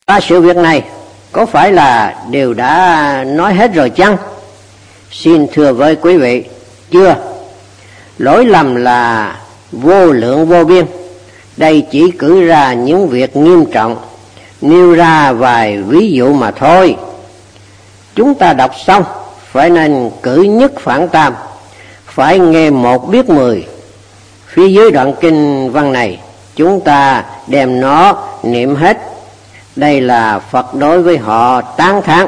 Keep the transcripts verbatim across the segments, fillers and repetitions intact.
Ba sự việc này có phải là đều đã nói hết rồi chăng? Xin thưa với quý vị, chưa. Lỗi lầm là vô lượng vô biên. Đây chỉ cử ra những việc nghiêm trọng, nêu ra vài ví dụ mà thôi. Chúng ta đọc xong phải nên cử nhất phản tam, phải nghe một biết mười. Phía dưới đoạn kinh văn này chúng ta đem nó niệm hết. Đây là Phật đối với họ tán thán.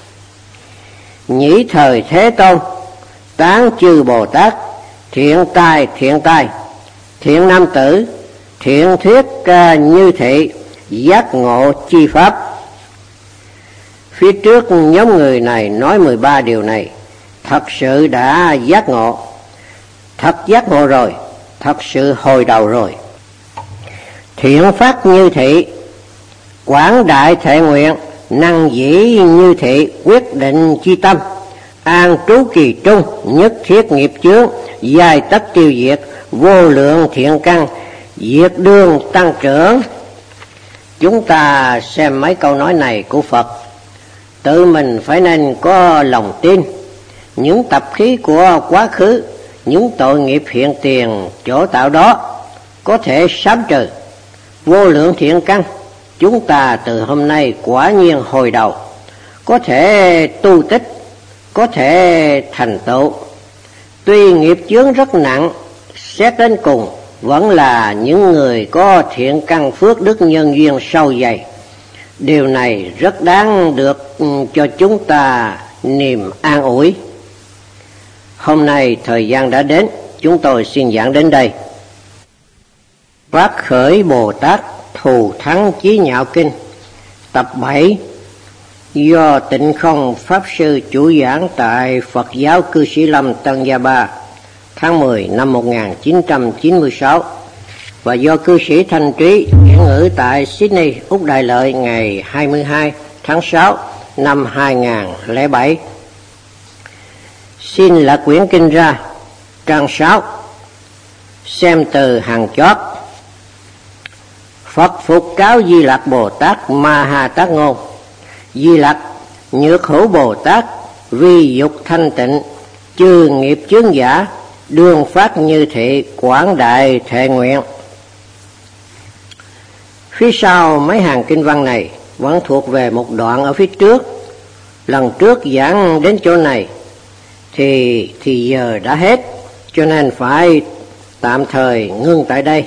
Nhĩ thời Thế Tôn tán chư Bồ Tát, thiện tai thiện tai, thiện nam tử, thiện thuyết ca như thị, giác ngộ chi pháp. Phía trước nhóm người này nói mười ba điều này, thật sự đã giác ngộ, thật giác ngộ rồi, thật sự hồi đầu rồi. Thiện phát như thị, quảng đại thệ nguyện, năng dĩ như thị, quyết định chi tâm, an trú kỳ trung, nhất thiết nghiệp chướng, giai tất tiêu diệt, vô lượng thiện căn, diệt đương tăng trưởng. Chúng ta xem mấy câu nói này của Phật, tự mình phải nên có lòng tin. Những tập khí của quá khứ, những tội nghiệp hiện tiền chỗ tạo đó có thể sám trừ. Vô lượng thiện căn, chúng ta từ hôm nay quả nhiên hồi đầu, có thể tu tích, có thể thành tựu. Tuy nghiệp chướng rất nặng, xét đến cùng vẫn là những người có thiện căn phước đức nhân duyên sâu dày. Điều này rất đáng được cho chúng ta niềm an ủi. Hôm nay thời gian đã đến, chúng tôi xin giảng đến đây. Phát khởi Bồ Tát Thù Thắng Chí Nhạo Kinh tập bảy, do Tịnh Không Pháp Sư chủ giảng tại Phật giáo Cư Sĩ Lâm Tân Gia Ba, tháng mười năm một nghìn chín trăm chín mươi sáu, và do cư sĩ Thanh Trí giảng ngữ tại Sydney, Úc Đại Lợi ngày hai mươi hai tháng sáu năm hai nghìn lẻ bảy. Xin lật quyển kinh ra, trang sáu, xem từ hàng chót. Phật phục cáo Di Lặc Bồ Tát Ma Ha Tát Ngôn. Di Lặc, nhược hữu Bồ Tát, vi dục thanh tịnh, chư nghiệp chướng giả, đương phát như thị, quảng đại thệ nguyện. Phía sau mấy hàng kinh văn này vẫn thuộc về một đoạn ở phía trước. Lần trước giảng đến chỗ này thì thì giờ đã hết, cho nên phải tạm thời ngưng tại đây.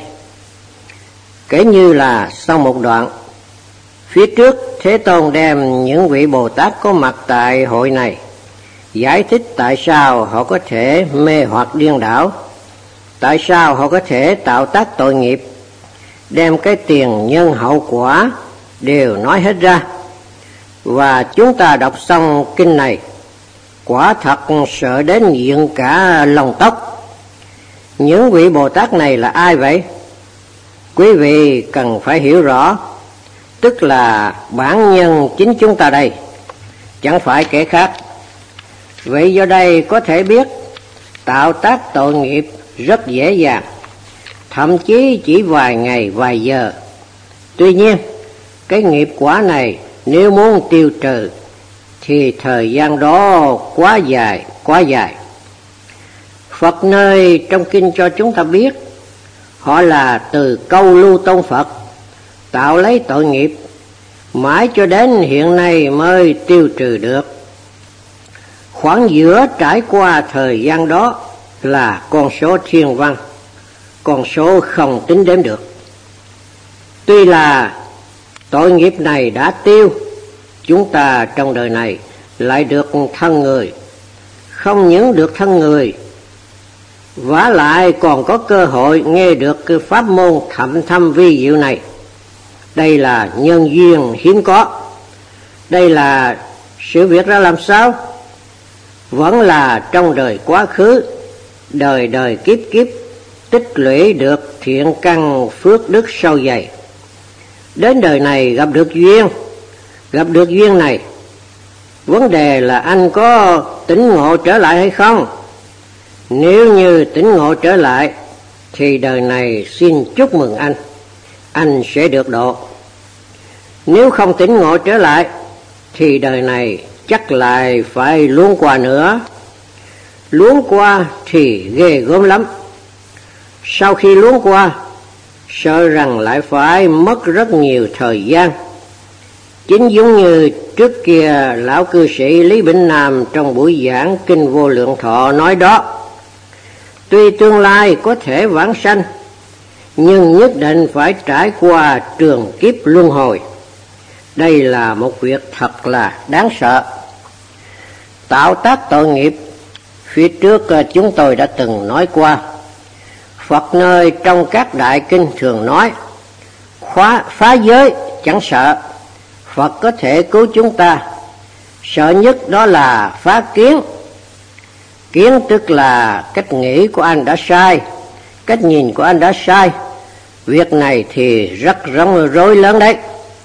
Kể như là sau một đoạn, phía trước Thế Tôn đem những vị Bồ Tát có mặt tại hội này giải thích tại sao họ có thể mê hoặc điên đảo, tại sao họ có thể tạo tác tội nghiệp, đem cái tiền nhân hậu quả đều nói hết ra. Và chúng ta đọc xong kinh này, quả thật sợ đến dựng cả lông tóc. Những vị Bồ Tát này là ai vậy? Quý vị cần phải hiểu rõ, tức là bản nhân chính chúng ta đây, chẳng phải kẻ khác. Vậy do đây có thể biết tạo tác tội nghiệp rất dễ dàng, thậm chí chỉ vài ngày vài giờ. Tuy nhiên cái nghiệp quả này nếu muốn tiêu trừ thì thời gian đó quá dài quá dài. Phật nơi trong kinh cho chúng ta biết họ là từ câu lưu tôn Phật tạo lấy tội nghiệp, mãi cho đến hiện nay mới tiêu trừ được. Khoảng giữa trải qua thời gian đó là con số thiên văn, con số không tính đếm được. Tuy là tội nghiệp này đã tiêu, chúng ta trong đời này lại được thân người. Không những được thân người, vả lại còn có cơ hội nghe được cái pháp môn thậm thâm vi diệu này. Đây là nhân duyên hiếm có. Đây là sự việc ra làm sao? Vẫn là trong đời quá khứ, đời đời kiếp kiếp tích lũy được thiện căn phước đức sâu dày. Đến đời này gặp được duyên, gặp được duyên này, vấn đề là anh có tỉnh ngộ trở lại hay không? Nếu như tỉnh ngộ trở lại thì đời này xin chúc mừng anh, anh sẽ được độ. Nếu không tỉnh ngộ trở lại thì đời này chắc lại phải luống qua nữa. Luống qua thì ghê gớm lắm. Sau khi luống qua, sợ rằng lại phải mất rất nhiều thời gian. Chính giống như trước kia lão cư sĩ Lý Bỉnh Nam trong buổi giảng Kinh Vô Lượng Thọ nói đó: tuy tương lai có thể vãng sanh, nhưng nhất định phải trải qua trường kiếp luân hồi. Đây là một việc thật là đáng sợ. Tạo tác tội nghiệp, phía trước chúng tôi đã từng nói qua. Phật nơi trong các đại kinh thường nói: khóa phá giới chẳng sợ, Phật có thể cứu chúng ta. Sợ nhất đó là phá kiến. Kiến tức là cách nghĩ của anh đã sai, cách nhìn của anh đã sai. Việc này thì rất rối rối lớn đấy.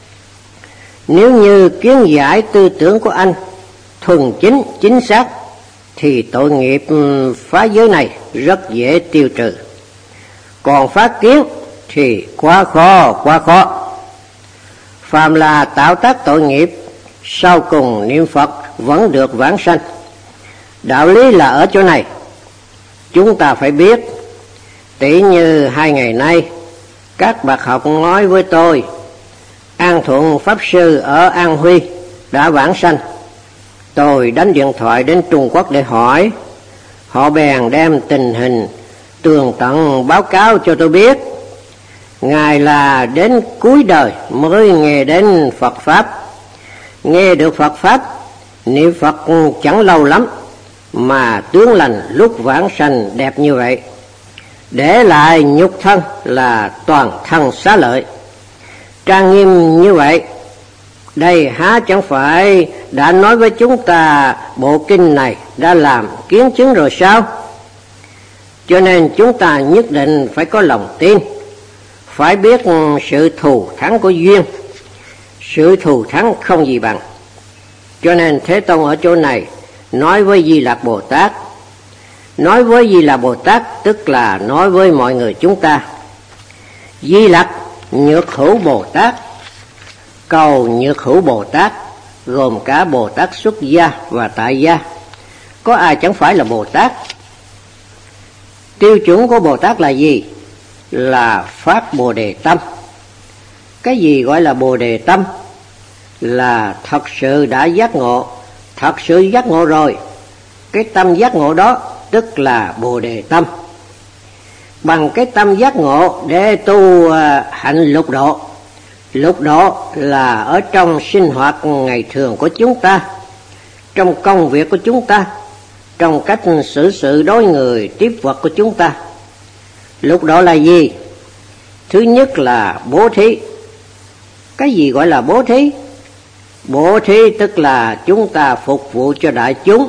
Nếu như kiến giải tư tưởng của anh thuần chính, chính xác, thì tội nghiệp phá giới này rất dễ tiêu trừ. Còn phá kiến thì quá khó, quá khó. Phàm là tạo tác tội nghiệp, sau cùng niệm Phật vẫn được vãng sanh. Đạo lý là ở chỗ này. Chúng ta phải biết. Tỷ như hai ngày nay, các bậc học nói với tôi: An Thuận Pháp Sư ở An Huy đã vãng sanh. Tôi đánh điện thoại đến Trung Quốc để hỏi. Họ bèn đem tình hình tường tận báo cáo cho tôi biết. Ngài là đến cuối đời mới nghe đến Phật Pháp. Nghe được Phật Pháp, niệm Phật chẳng lâu lắm mà tướng lành lúc vãng sanh đẹp như vậy. Để lại nhục thân là toàn thân xá lợi. Trang nghiêm như vậy, đây há chẳng phải đã nói với chúng ta bộ kinh này đã làm kiến chứng rồi sao? Cho nên chúng ta nhất định phải có lòng tin, phải biết sự thù thắng của duyên. Sự thù thắng không gì bằng. Cho nên Thế Tông ở chỗ này nói với Di Lặc Bồ Tát. Nói với Di Lặc Bồ Tát tức là nói với mọi người chúng ta. Di Lặc Nhược Hữu Bồ Tát. Cầu Nhược Hữu Bồ Tát gồm cả Bồ Tát xuất gia và tại gia. Có ai chẳng phải là Bồ Tát. Tiêu chuẩn của Bồ Tát là gì? Là phát Bồ Đề Tâm. Cái gì gọi là Bồ Đề Tâm? Là thật sự đã giác ngộ. Thật sự giác ngộ rồi. Cái tâm giác ngộ đó tức là Bồ Đề Tâm. Bằng cái tâm giác ngộ để tu hạnh lục độ. Lục độ là ở trong sinh hoạt ngày thường của chúng ta, trong công việc của chúng ta, trong cách xử sự đối người tiếp vật của chúng ta. Lục độ là gì? Thứ nhất là bố thí. Cái gì gọi là bố thí? Bố thí tức là chúng ta phục vụ cho đại chúng,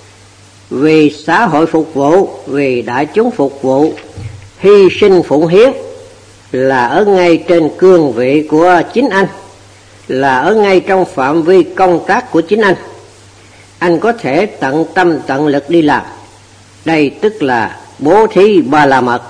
vì xã hội phục vụ, vì đại chúng phục vụ, hy sinh phụng hiến, là ở ngay trên cương vị của chính anh, là ở ngay trong phạm vi công tác của chính anh. Anh có thể tận tâm tận lực đi làm. Đây tức là bố thí ba la mật.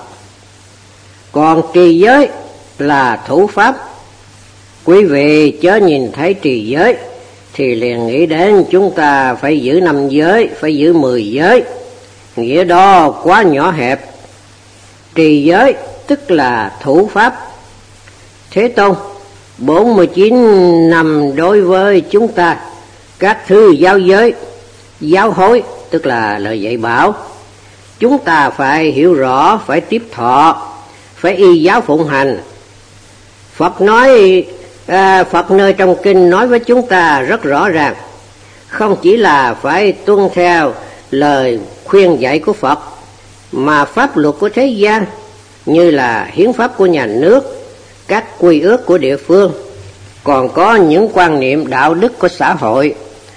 Còn trì giới là thủ pháp. Quý vị chớ nhìn thấy trì giới thì liền nghĩ đến chúng ta phải giữ năm giới, phải giữ mười giới. Nghĩa đó quá nhỏ hẹp. Trì giới tức là thủ pháp. Thế Tôn bốn mươi chín năm đối với chúng ta các thứ giáo giới, giáo hối tức là lời dạy bảo. Chúng ta phải hiểu rõ, phải tiếp thọ, phải y giáo phụng hành. Phật nói à, Phật nơi trong kinh nói với chúng ta rất rõ ràng, không chỉ là phải tuân theo lời khuyên dạy của Phật, mà pháp luật của thế gian như là hiến pháp của nhà nước, các quy ước của địa phương, còn có những quan niệm đạo đức của xã hội,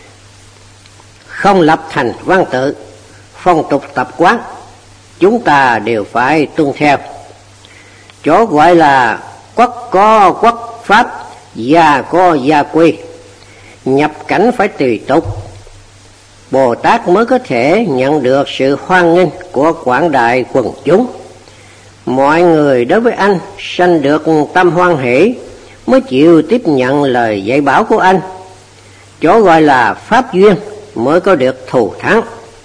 không lập thành văn tự, phong tục tập quán, chúng ta đều phải tuân theo. Chỗ gọi là quốc có quốc pháp, gia có gia quy. Nhập cảnh phải tùy tục. Bồ Tát mới có thể nhận được sự hoan nghênh của quảng đại quần chúng. Mọi người đối với anh sanh được tâm hoan hỷ, mới chịu tiếp nhận lời dạy bảo của anh. Chỗ gọi là pháp duyên mới có được thù thắng.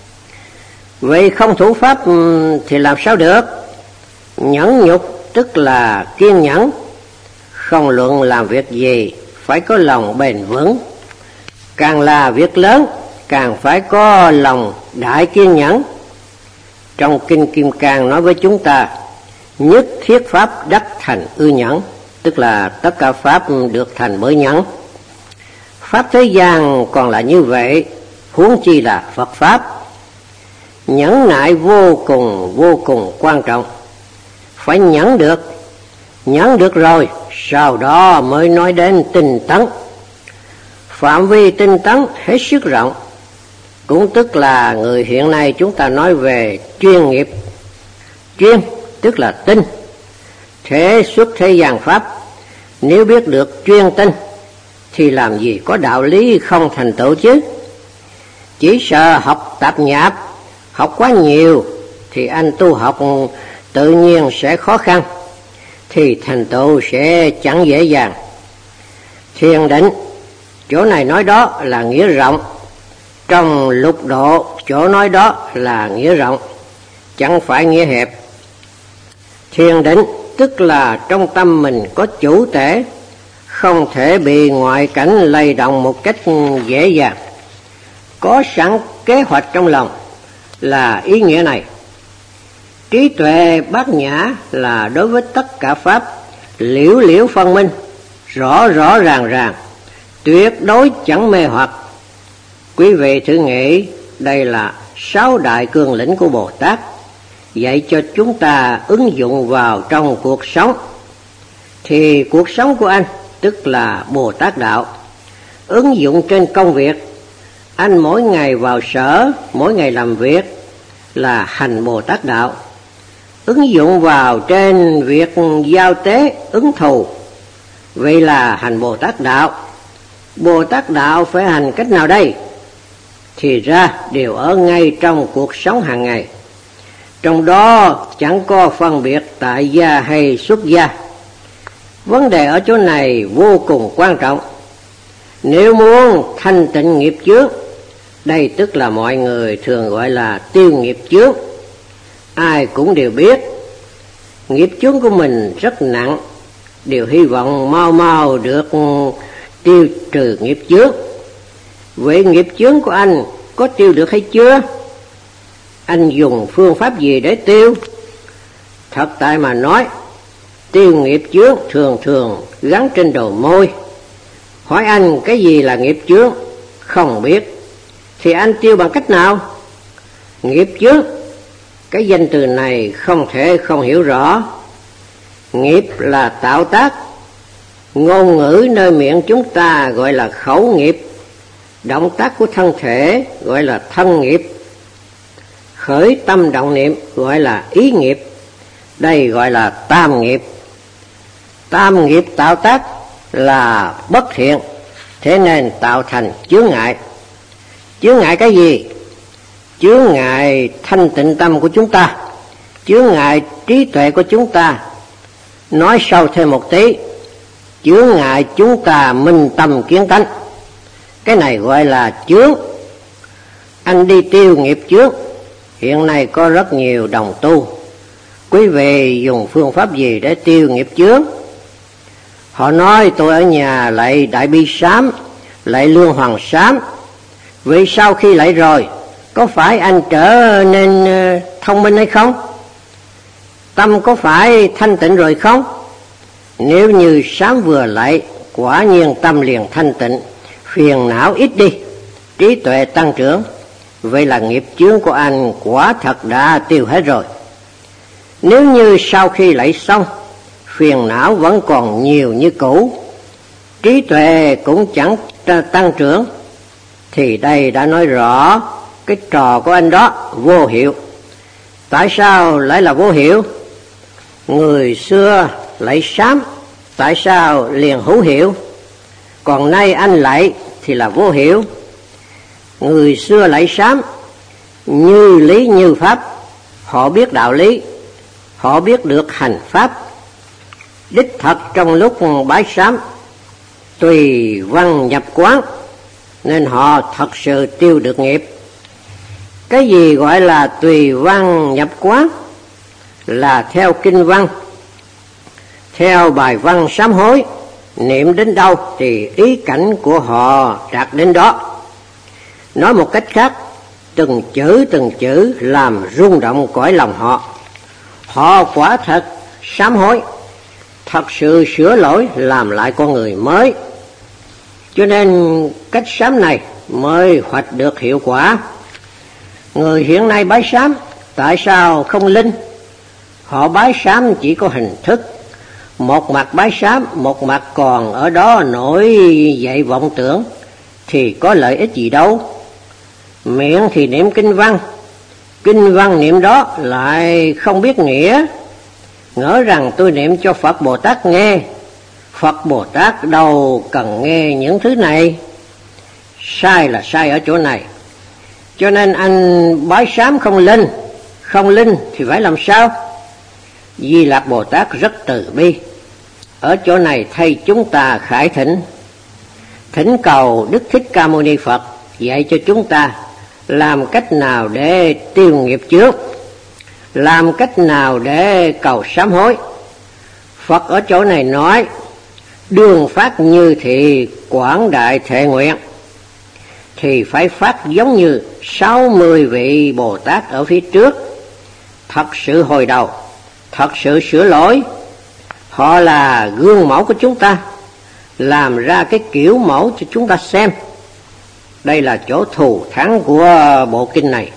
Vậy không thủ pháp thì làm sao được? Nhẫn nhục tức là kiên nhẫn. Không luận làm việc gì phải có lòng bền vững. Càng là việc lớn càng phải có lòng đại kiên nhẫn. Trong Kinh Kim Cang nói với chúng ta, nhất thiết pháp đắc thành ư nhẫn, tức là tất cả pháp được thành bởi nhẫn. Pháp thế gian còn là như vậy, huống chi là Phật Pháp. Nhẫn nại vô cùng vô cùng quan trọng. Phải nhẫn được, nhẫn được rồi, sau đó mới nói đến tinh tấn. Phạm vi tinh tấn hết sức rộng, cũng tức là người hiện nay chúng ta nói về chuyên nghiệp. Chuyên tức là tinh, thế xuất thế gian pháp. Nếu biết được chuyên tinh thì làm gì có đạo lý không thành tựu chứ. Chỉ sợ học tạp nhạp, học quá nhiều thì anh tu học tự nhiên sẽ khó khăn, thì thành tựu sẽ chẳng dễ dàng. Thiền định, chỗ này nói đó là nghĩa rộng. Trong lục độ, chỗ nói đó là nghĩa rộng, chẳng phải nghĩa hẹp. Thiền định tức là trong tâm mình có chủ thể, không thể bị ngoại cảnh lay động một cách dễ dàng. Có sẵn kế hoạch trong lòng là ý nghĩa này. Trí tuệ bát nhã là đối với tất cả pháp liễu liễu phân minh, rõ rõ ràng ràng, tuyệt đối chẳng mê hoặc. Quý vị thử nghĩ, đây là sáu đại cương lĩnh của Bồ Tát, dạy cho chúng ta ứng dụng vào trong cuộc sống. Thì cuộc sống của anh tức là Bồ Tát đạo. Ứng dụng trên công việc, anh mỗi ngày vào sở, mỗi ngày làm việc là hành Bồ Tát đạo. Ứng dụng vào trên việc giao tế, ứng thù, vậy là hành Bồ Tát đạo. Bồ Tát đạo phải hành cách nào đây? Thì ra đều ở ngay trong cuộc sống hàng ngày. Trong đó chẳng có phân biệt tại gia hay xuất gia. Vấn đề ở chỗ này vô cùng quan trọng. Nếu muốn thanh tịnh nghiệp chướng, đây tức là mọi người thường gọi là tiêu nghiệp chướng. Ai cũng đều biết nghiệp chướng của mình rất nặng, đều hy vọng mau mau được tiêu trừ nghiệp chướng. Vậy nghiệp chướng của anh có tiêu được hay chưa? Anh dùng phương pháp gì để tiêu? Thật tại mà nói, tiêu nghiệp chướng thường thường gắn trên đầu môi. Hỏi anh cái gì là nghiệp chướng, không biết, thì anh tiêu bằng cách nào? Nghiệp chướng, cái danh từ này không thể không hiểu rõ. Nghiệp là tạo tác. Ngôn ngữ nơi miệng chúng ta gọi là khẩu nghiệp. Động tác của thân thể gọi là thân nghiệp. Khởi tâm động niệm gọi là ý nghiệp. Đây gọi là tam nghiệp. Tam nghiệp tạo tác là bất thiện, thế nên tạo thành chướng ngại. Chướng ngại cái gì? Chướng ngại thanh tịnh tâm của chúng ta, chướng ngại trí tuệ của chúng ta. Nói sâu thêm một tí, chướng ngại chúng ta minh tâm kiến tánh. Cái này gọi là chướng. Anh đi tiêu nghiệp chướng. Hiện nay có rất nhiều đồng tu. Quý vị dùng phương pháp gì để tiêu nghiệp chướng? Họ nói tôi ở nhà lại Đại Bi Sám, lại Lương Hoàng Sám. Vì sau khi lại rồi, có phải anh trở nên thông minh hay không? Tâm có phải thanh tịnh rồi không? Nếu như sám vừa lại, quả nhiên tâm liền thanh tịnh, phiền não ít đi, trí tuệ tăng trưởng. Vậy là nghiệp chướng của anh quả thật đã tiêu hết rồi. Nếu như sau khi lại xong, phiền não vẫn còn nhiều như cũ, trí tuệ cũng chẳng tăng trưởng, thì đây đã nói rõ cái trò của anh đó vô hiệu. Tại sao lại là vô hiệu? Người xưa lại sám, tại sao liền hữu hiệu? Còn nay anh lại thì là vô hiệu. Người xưa lại sám, như lý như pháp, họ biết đạo lý, họ biết được hành pháp. Đích thật trong lúc bái sám tùy văn nhập quán, nên họ thật sự tiêu được nghiệp. Cái gì gọi là tùy văn nhập quán? Là theo kinh văn, theo bài văn sám hối, niệm đến đâu thì ý cảnh của họ đạt đến đó. Nói một cách khác, từng chữ từng chữ làm rung động cõi lòng họ. Họ quả thật sám hối, thật sự sửa lỗi, làm lại con người mới. Cho nên cách sám này mới hoạch được hiệu quả. Người hiện nay bái sám tại sao không linh? Họ bái sám chỉ có hình thức, một mặt bái sám, một mặt còn ở đó nổi dậy vọng tưởng, thì có lợi ích gì đâu. Miệng thì niệm kinh văn, kinh văn niệm đó lại không biết nghĩa, ngỡ rằng tôi niệm cho Phật Bồ Tát nghe. Phật Bồ Tát đâu cần nghe những thứ này. Sai là sai ở chỗ này. Cho nên anh bái sám không linh. Không linh thì phải làm sao? Di Lặc Bồ Tát rất từ bi, ở chỗ này thay chúng ta khải thỉnh, thỉnh cầu Đức Thích Ca Mâu Ni Phật dạy cho chúng ta làm cách nào để tiêu nghiệp chướng, làm cách nào để cầu sám hối. Phật ở chỗ này nói đường phát như thị quảng đại thệ nguyện, thì phải phát giống như sáu mươi vị Bồ Tát ở phía trước, thật sự hồi đầu, thật sự sửa lỗi. Họ là gương mẫu của chúng ta, làm ra cái kiểu mẫu cho chúng ta xem. Đây là chỗ thù thắng của bộ kinh này.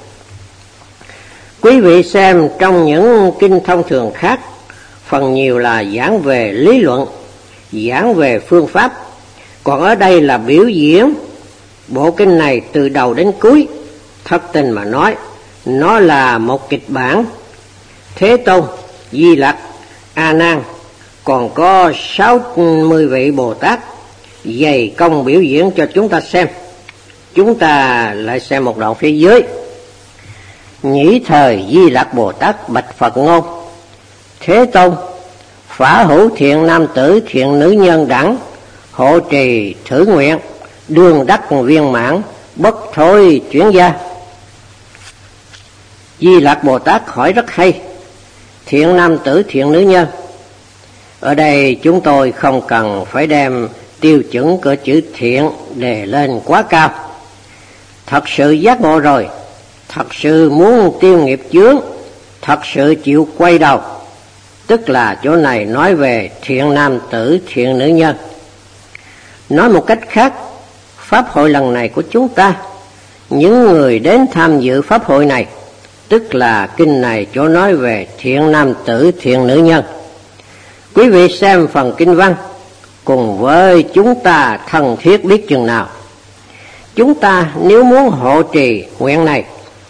Quý vị xem trong những kinh thông thường khác, phần nhiều là giảng về lý luận, giảng về phương pháp. Còn ở đây là biểu diễn. Bộ kinh này từ đầu đến cuối, thật tình mà nói, nó là một kịch bản. Thế Tôn, Di Lặc, A Nan, còn có sáu mươi vị Bồ Tát dày công biểu diễn cho chúng ta xem. Chúng ta lại xem một đoạn phía dưới. Nhĩ thời Di Lặc Bồ Tát bạch Phật ngôn: Thế Tôn, phả hữu thiện nam tử thiện nữ nhân đẳng, hộ trì thử nguyện, đường đắc viên mãn, bất thối chuyển gia. Di Lặc Bồ Tát hỏi rất hay. Thiện nam tử thiện nữ nhân, ở đây chúng tôi không cần phải đem tiêu chuẩn của chữ thiện đề lên quá cao. Thật sự giác ngộ rồi, thật sự muốn tiêu nghiệp chướng, thật sự chịu quay đầu, tức là chỗ này nói về thiện nam tử thiện nữ nhân. Nói một cách khác, pháp hội lần này của chúng ta, những người đến tham dự pháp hội này, tức là kinh này chỗ nói về thiện nam tử thiện nữ nhân. Quý vị xem phần kinh văn cùng với chúng ta thân thiết biết chừng nào. Chúng ta nếu muốn hộ trì nguyện này,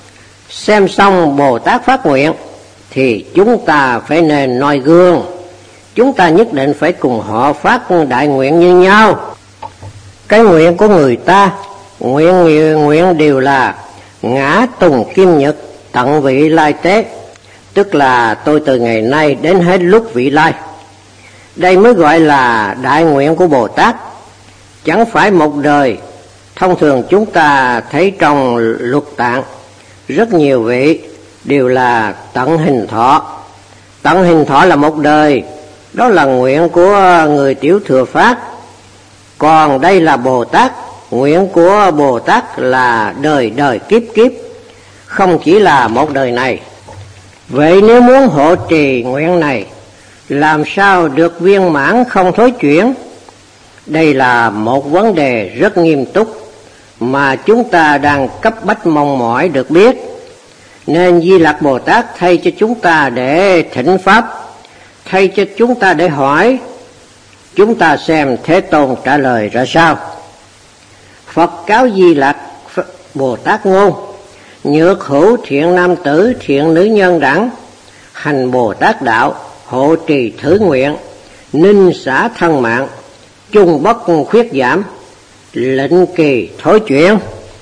xem xong Bồ Tát phát nguyện, thì chúng ta phải nên noi gương. Chúng ta nhất định phải cùng họ phát đại nguyện như nhau. Cái nguyện của người ta, nguyện nguyện đều là ngã tùng kim nhật tận vị lai tế, tức là tôi từ ngày nay đến hết lúc vị lai. Đây mới gọi là đại nguyện của Bồ Tát, chẳng phải một đời. Thông thường chúng ta thấy trong luật tạng, rất nhiều vị đều là tận hình thọ. Tận hình thọ là một đời, đó là nguyện của người tiểu thừa phát. Còn đây là Bồ Tát, nguyện của Bồ Tát là đời đời kiếp kiếp, không chỉ là một đời này. Vậy nếu muốn hộ trì nguyện này, làm sao được viên mãn không thối chuyển? Đây là một vấn đề rất nghiêm túc mà chúng ta đang cấp bách mong mỏi được biết. Nên Di Lặc Bồ Tát thay cho chúng ta để thỉnh pháp, thay cho chúng ta để hỏi. Chúng ta xem Thế Tôn trả lời ra sao. Phật cáo Di Lặc Bồ Tát ngôn: Nhược hữu thiện nam tử thiện nữ nhân đẳng, hành Bồ Tát đạo, hộ trì thử nguyện, ninh xả thân mạng, chung bất khuyết giảm, lệnh kỳ thối chuyển.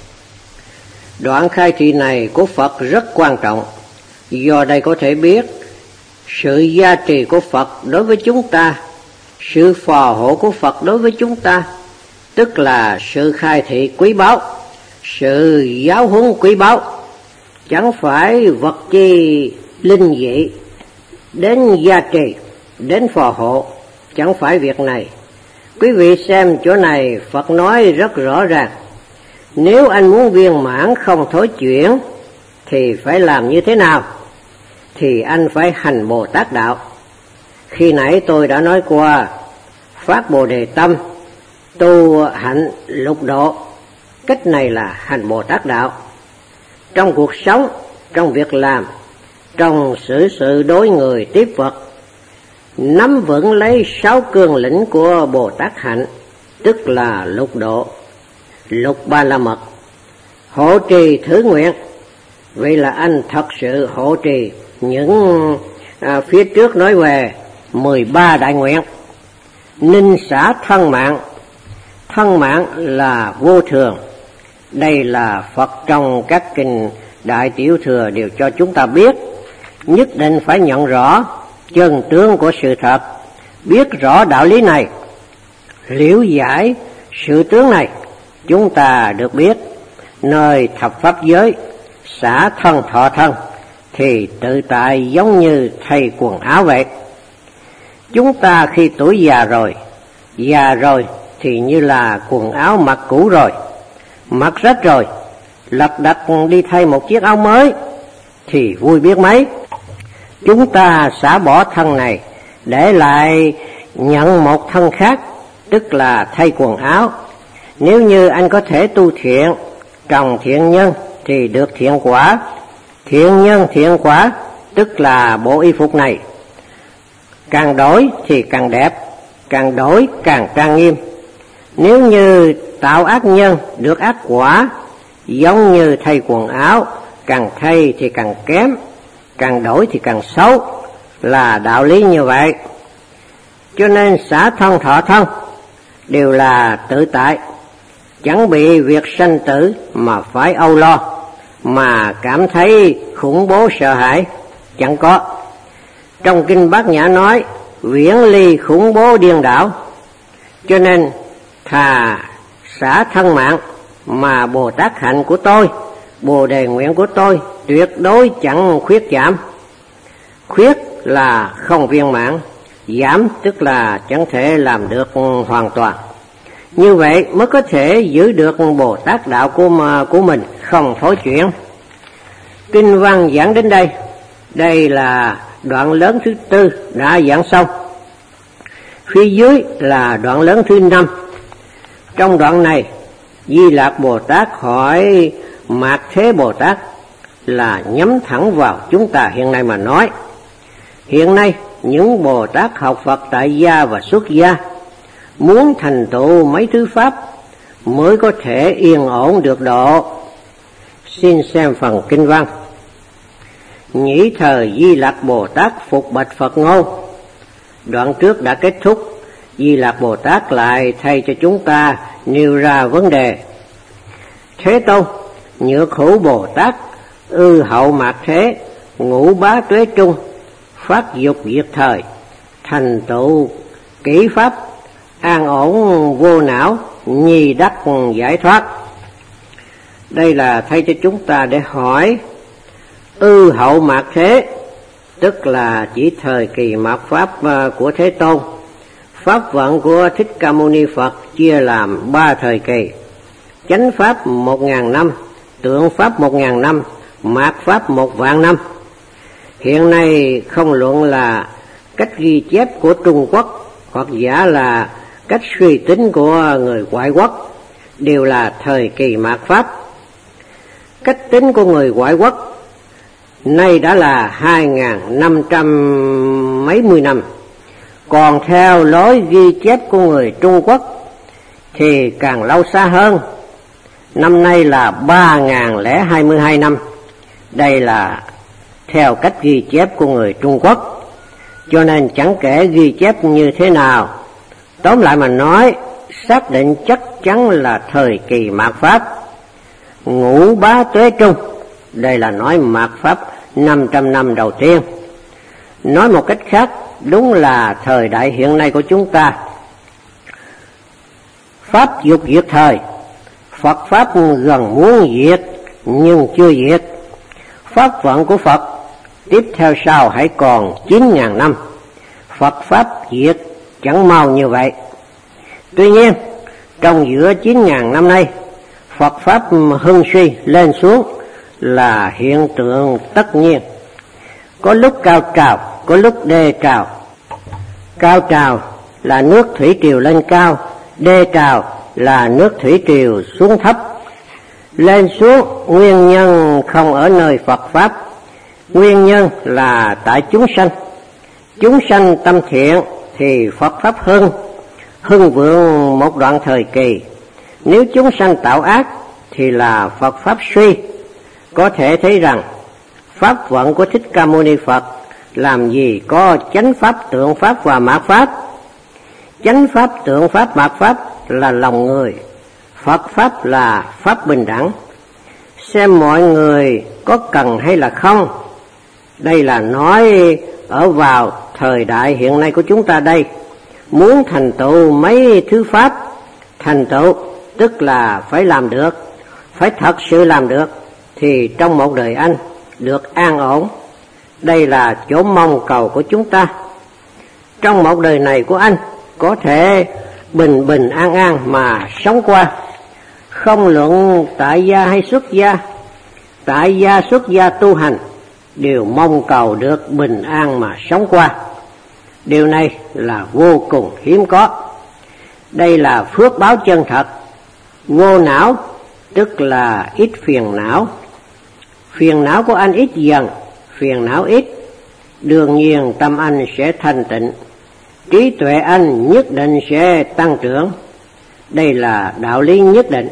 Đoạn khai thị này của Phật rất quan trọng, do đây có thể biết sự gia trì của Phật đối với chúng ta Sự phò hộ của Phật đối với chúng ta, tức là sự khai thị quý báu, sự giáo huấn quý báu, chẳng phải vật chi linh dị, đến gia trì, đến phò hộ, chẳng phải việc này. Quý vị xem chỗ này Phật nói rất rõ ràng, nếu anh muốn viên mãn không thối chuyển thì phải làm như thế nào? Thì anh phải hành Bồ Tát đạo. Khi nãy tôi đã nói qua, phát Bồ Đề tâm, tu hạnh lục độ, cách này là hành Bồ Tát đạo. Trong cuộc sống, trong việc làm, trong xử sự đối người tiếp vật, nắm vững lấy sáu cương lĩnh của Bồ Tát hạnh, tức là lục độ, lục ba la mật, hộ trì thử nguyện. Vậy là anh thật sự hộ trì những à, phía trước nói về mười ba đại nguyện. Ninh xả thân mạng, thân mạng là vô thường. Đây là Phật trong các kinh Đại Tiểu Thừa đều cho chúng ta biết, nhất định phải nhận rõ chân tướng của sự thật, biết rõ đạo lý này, liễu giải sự tướng này. Chúng ta được biết nơi thập pháp giới, xả thân thọ thân thì tự tại giống như thay quần áo vậy. Chúng ta khi tuổi già rồi, già rồi thì như là quần áo mặc cũ rồi, mặc rách rồi, lật đật đi thay một chiếc áo mới thì vui biết mấy. Chúng ta xả bỏ thân này để lại nhận một thân khác, tức là thay quần áo. Nếu như anh có thể tu thiện, trồng thiện nhân thì được thiện quả. Thiện nhân thiện quả tức là bộ y phục này, càng đổi thì càng đẹp, càng đổi càng trang nghiêm. Nếu như tạo ác nhân được ác quả, giống như thay quần áo, càng thay thì càng kém, càng đổi thì càng xấu, là đạo lý như vậy. Cho nên xả thân thọ thân đều là tự tại, chẳng bị việc sanh tử mà phải âu lo, mà cảm thấy khủng bố sợ hãi, chẳng có. Trong kinh Bát Nhã nói viễn ly khủng bố điên đảo, cho nên thà xả thân mạng mà Bồ Tát hạnh của tôi, Bồ Đề nguyện của tôi tuyệt đối chẳng khuyết giảm. Khuyết là không viên mãn, giảm tức là chẳng thể làm được hoàn toàn. Như vậy mới có thể giữ được Bồ Tát đạo của, mà, của mình không thối chuyển. Kinh văn giảng đến đây, đây là đoạn lớn thứ tư đã giảng xong. Phía dưới là đoạn lớn thứ năm. Trong đoạn này, Di Lạc Bồ Tát hỏi Mạt Thế Bồ Tát, là nhắm thẳng vào chúng ta hiện nay mà nói. Hiện nay, những Bồ Tát học Phật tại gia và xuất gia muốn thành tựu mấy thứ pháp mới có thể yên ổn được độ. Xin xem phần kinh văn. Nhĩ thời Di Lạc Bồ Tát phục bạch Phật ngôn. Đoạn trước đã kết thúc, Di Lạc Bồ Tát lại thay cho chúng ta nêu ra vấn đề. Thế Tôn, Nhược Hữu Bồ Tát, ư hậu mạt thế, ngũ bá tuế trung, phát dục diệt thời, thành tựu kỹ pháp, an ổn vô não, nhi đắc giải thoát. Đây là thay cho chúng ta để hỏi ư hậu mạt thế, tức là chỉ thời kỳ mạt pháp của Thế Tôn. Pháp vận của Thích Ca Mâu Ni Phật chia làm ba thời kỳ: chánh pháp một ngàn năm, tượng pháp một ngàn năm, mạt pháp một vạn năm. Hiện nay không luận là cách ghi chép của Trung Quốc hoặc giả là cách suy tính của người ngoại quốc, đều là thời kỳ mạt pháp. Cách tính của người ngoại quốc nay đã là hai ngàn năm trăm mấy mươi năm, còn theo lối ghi chép của người Trung Quốc thì càng lâu xa hơn. Năm nay là ba ngàn lẻ hai mươi hai năm. Đây là theo cách ghi chép của người Trung Quốc, cho nên chẳng kể ghi chép như thế nào, tóm lại mà nói, xác định chắc chắn là thời kỳ mạt pháp. Ngũ bá tuế trung, đây là nói mạt pháp năm trăm năm đầu tiên. Nói một cách khác, đúng là thời đại hiện nay của chúng ta. Pháp dục diệt thời, Phật Pháp gần muốn diệt nhưng chưa diệt. Pháp vận của Phật tiếp theo sau hãy còn chín ngàn năm, Phật Pháp diệt chẳng mau như vậy. Tuy nhiên, trong giữa chín ngàn năm nay, Phật Pháp hưng suy lên xuống là hiện tượng tất nhiên. Có lúc cao trào, có lúc đê trào. Cao trào là nước thủy triều lên cao, đê trào là nước thủy triều xuống thấp. Lên xuống nguyên nhân không ở nơi Phật Pháp, nguyên nhân là tại chúng sanh. Chúng sanh tâm thiện thì Phật Pháp hưng, hưng vượng một đoạn thời kỳ. Nếu chúng sanh tạo ác thì là Phật Pháp suy. Có thể thấy rằng Pháp vận của Thích Ca Mâu Ni Phật làm gì có chánh Pháp, tượng Pháp và mạt Pháp. Chánh Pháp, tượng Pháp, mạt Pháp là lòng người, Phật Pháp là Pháp bình đẳng. Xem mọi người có cần hay là không. Đây là nói ở vào thời đại hiện nay của chúng ta đây. Muốn thành tựu mấy thứ Pháp, thành tựu tức là phải làm được, phải thật sự làm được, thì trong một đời anh được an ổn. Đây là chỗ mong cầu của chúng ta. Trong một đời này của anh có thể bình bình an an mà sống qua. Không luận tại gia hay xuất gia, tại gia xuất gia tu hành đều mong cầu được bình an mà sống qua. Điều này là vô cùng hiếm có. Đây là phước báo chân thật. Vô não tức là ít phiền não. Phiền não của anh ít dần, phiền não ít, đương nhiên tâm anh sẽ thanh tịnh, trí tuệ anh nhất định sẽ tăng trưởng. Đây là đạo lý nhất định.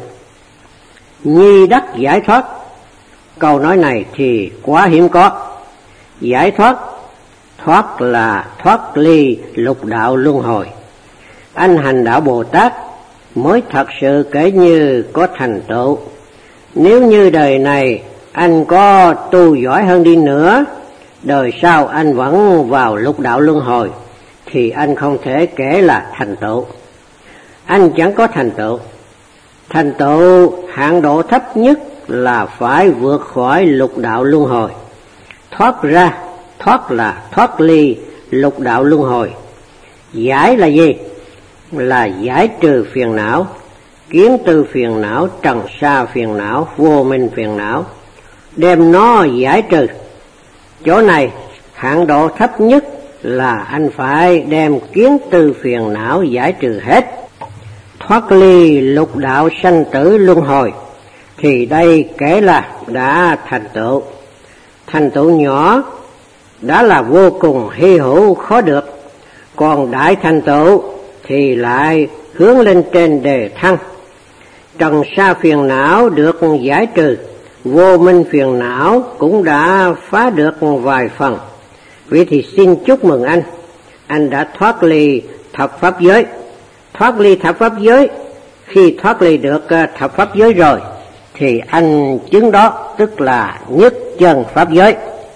Nhi đắc giải thoát, câu nói này thì quá hiếm có. Giải thoát, thoát là thoát ly lục đạo luân hồi. Anh hành đạo Bồ Tát mới thật sự kể như có thành tựu. Nếu như đời này anh có tu giỏi hơn đi nữa, đời sau anh vẫn vào lục đạo luân hồi, thì anh không thể kể là thành tựu. Anh chẳng có thành tựu. Thành tựu hạng độ thấp nhất là phải vượt khỏi lục đạo luân hồi. Thoát ra, thoát là thoát ly lục đạo luân hồi. Giải là gì? Là giải trừ phiền não, kiến tư phiền não, trần sa phiền não, vô minh phiền não, đem nó giải trừ. Chỗ này hạng độ thấp nhất là anh phải đem kiến tư phiền não giải trừ hết, thoát ly lục đạo sanh tử luân hồi, thì đây kể là đã thành tựu. Thành tựu nhỏ đã là vô cùng hy hữu khó được, còn đại thành tựu thì lại hướng lên trên đề thăng. Trần sa phiền não được giải trừ, vô minh phiền não cũng đã phá được vài phần. Vậy thì xin chúc mừng anh, anh đã thoát ly thập pháp giới. Thoát ly thập pháp giới, khi thoát ly được thập pháp giới rồi, thì anh chứng đó tức là nhất chân pháp giới.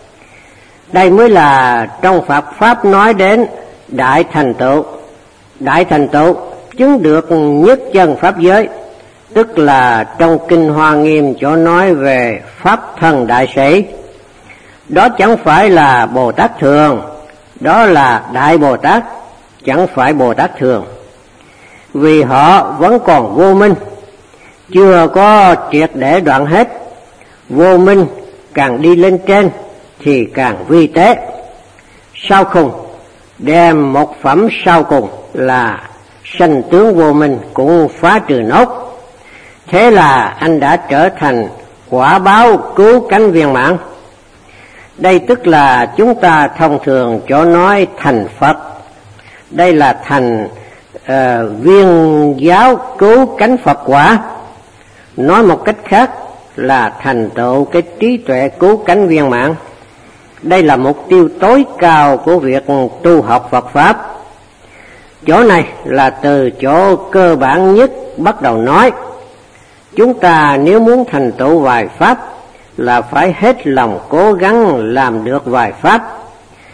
Đây mới là trong Phật Pháp nói đến đại thành tựu. Đại thành tựu chứng được nhất chân pháp giới, tức là trong Kinh Hoa Nghiêm chỗ nói về Pháp Thân Đại Sĩ. Đó chẳng phải là Bồ Tát thường, đó là Đại Bồ Tát, chẳng phải Bồ Tát thường. Vì họ vẫn còn vô minh, chưa có triệt để đoạn hết. Vô minh càng đi lên trên thì càng vi tế. Sau cùng đem một phẩm sau cùng là sanh tướng vô minh cũng phá trừ nốt. Thế là anh đã trở thành quả báo cứu cánh viên mãn. Đây tức là chúng ta thông thường chỗ nói thành Phật. Đây là thành uh, viên giáo cứu cánh Phật quả. Nói một cách khác là thành tựu cái trí tuệ cứu cánh viên mãn. Đây là mục tiêu tối cao của việc tu học Phật Pháp. Chỗ này là từ chỗ cơ bản nhất bắt đầu nói. Chúng ta nếu muốn thành tựu vài Pháp là phải hết lòng cố gắng làm được vài Pháp.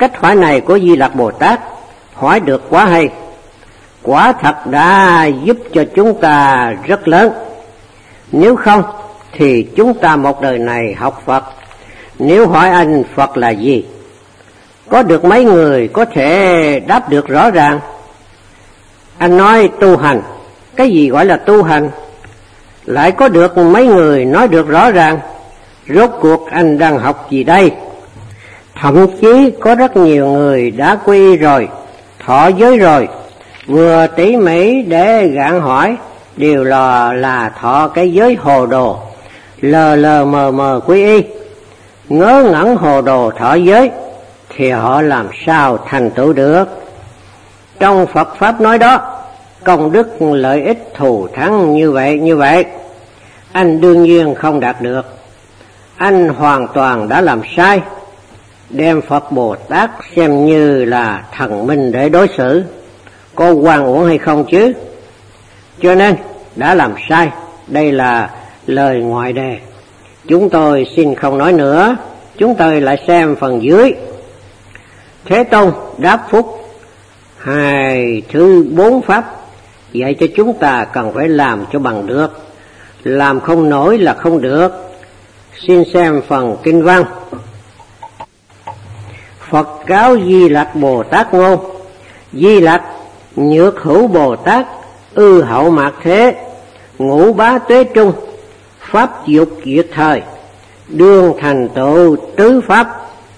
Cách hỏi này của Di Lặc Bồ Tát hỏi được quá hay, quả thật đã giúp cho chúng ta rất lớn. Nếu không thì chúng ta một đời này học Phật, nếu hỏi anh Phật là gì, có được mấy người có thể đáp được rõ ràng. Anh nói tu hành, cái gì gọi là tu hành? Lại có được mấy người nói được rõ ràng. Rốt cuộc anh đang học gì đây? Thậm chí có rất nhiều người đã quy rồi, thọ giới rồi, vừa tỉ mỉ để gạn hỏi, đều là là thọ cái giới hồ đồ, lờ lờ mờ mờ quy y, ngớ ngẩn hồ đồ thọ giới, thì họ làm sao thành tựu được? Trong Phật Pháp nói đó, công đức lợi ích thù thắng như vậy như vậy, anh đương nhiên không đạt được. Anh hoàn toàn đã làm sai, đem Phật Bồ Tát xem như là thần minh để đối xử, có oan uổng hay không chứ? Cho nên đã làm sai. Đây là lời ngoại đề, chúng tôi xin không nói nữa. Chúng tôi lại xem phần dưới. Thế Tôn đáp phúc hai thứ bốn pháp, dạy cho chúng ta cần phải làm cho bằng được, làm không nổi là không được. Xin xem phần kinh văn. Phật cáo Di Lặc Bồ Tát ngôn: Di Lặc, nhược hữu Bồ Tát, ư hậu mạt thế, ngũ bá tuế trung, pháp dục diệt thời, đương thành tựu tứ pháp.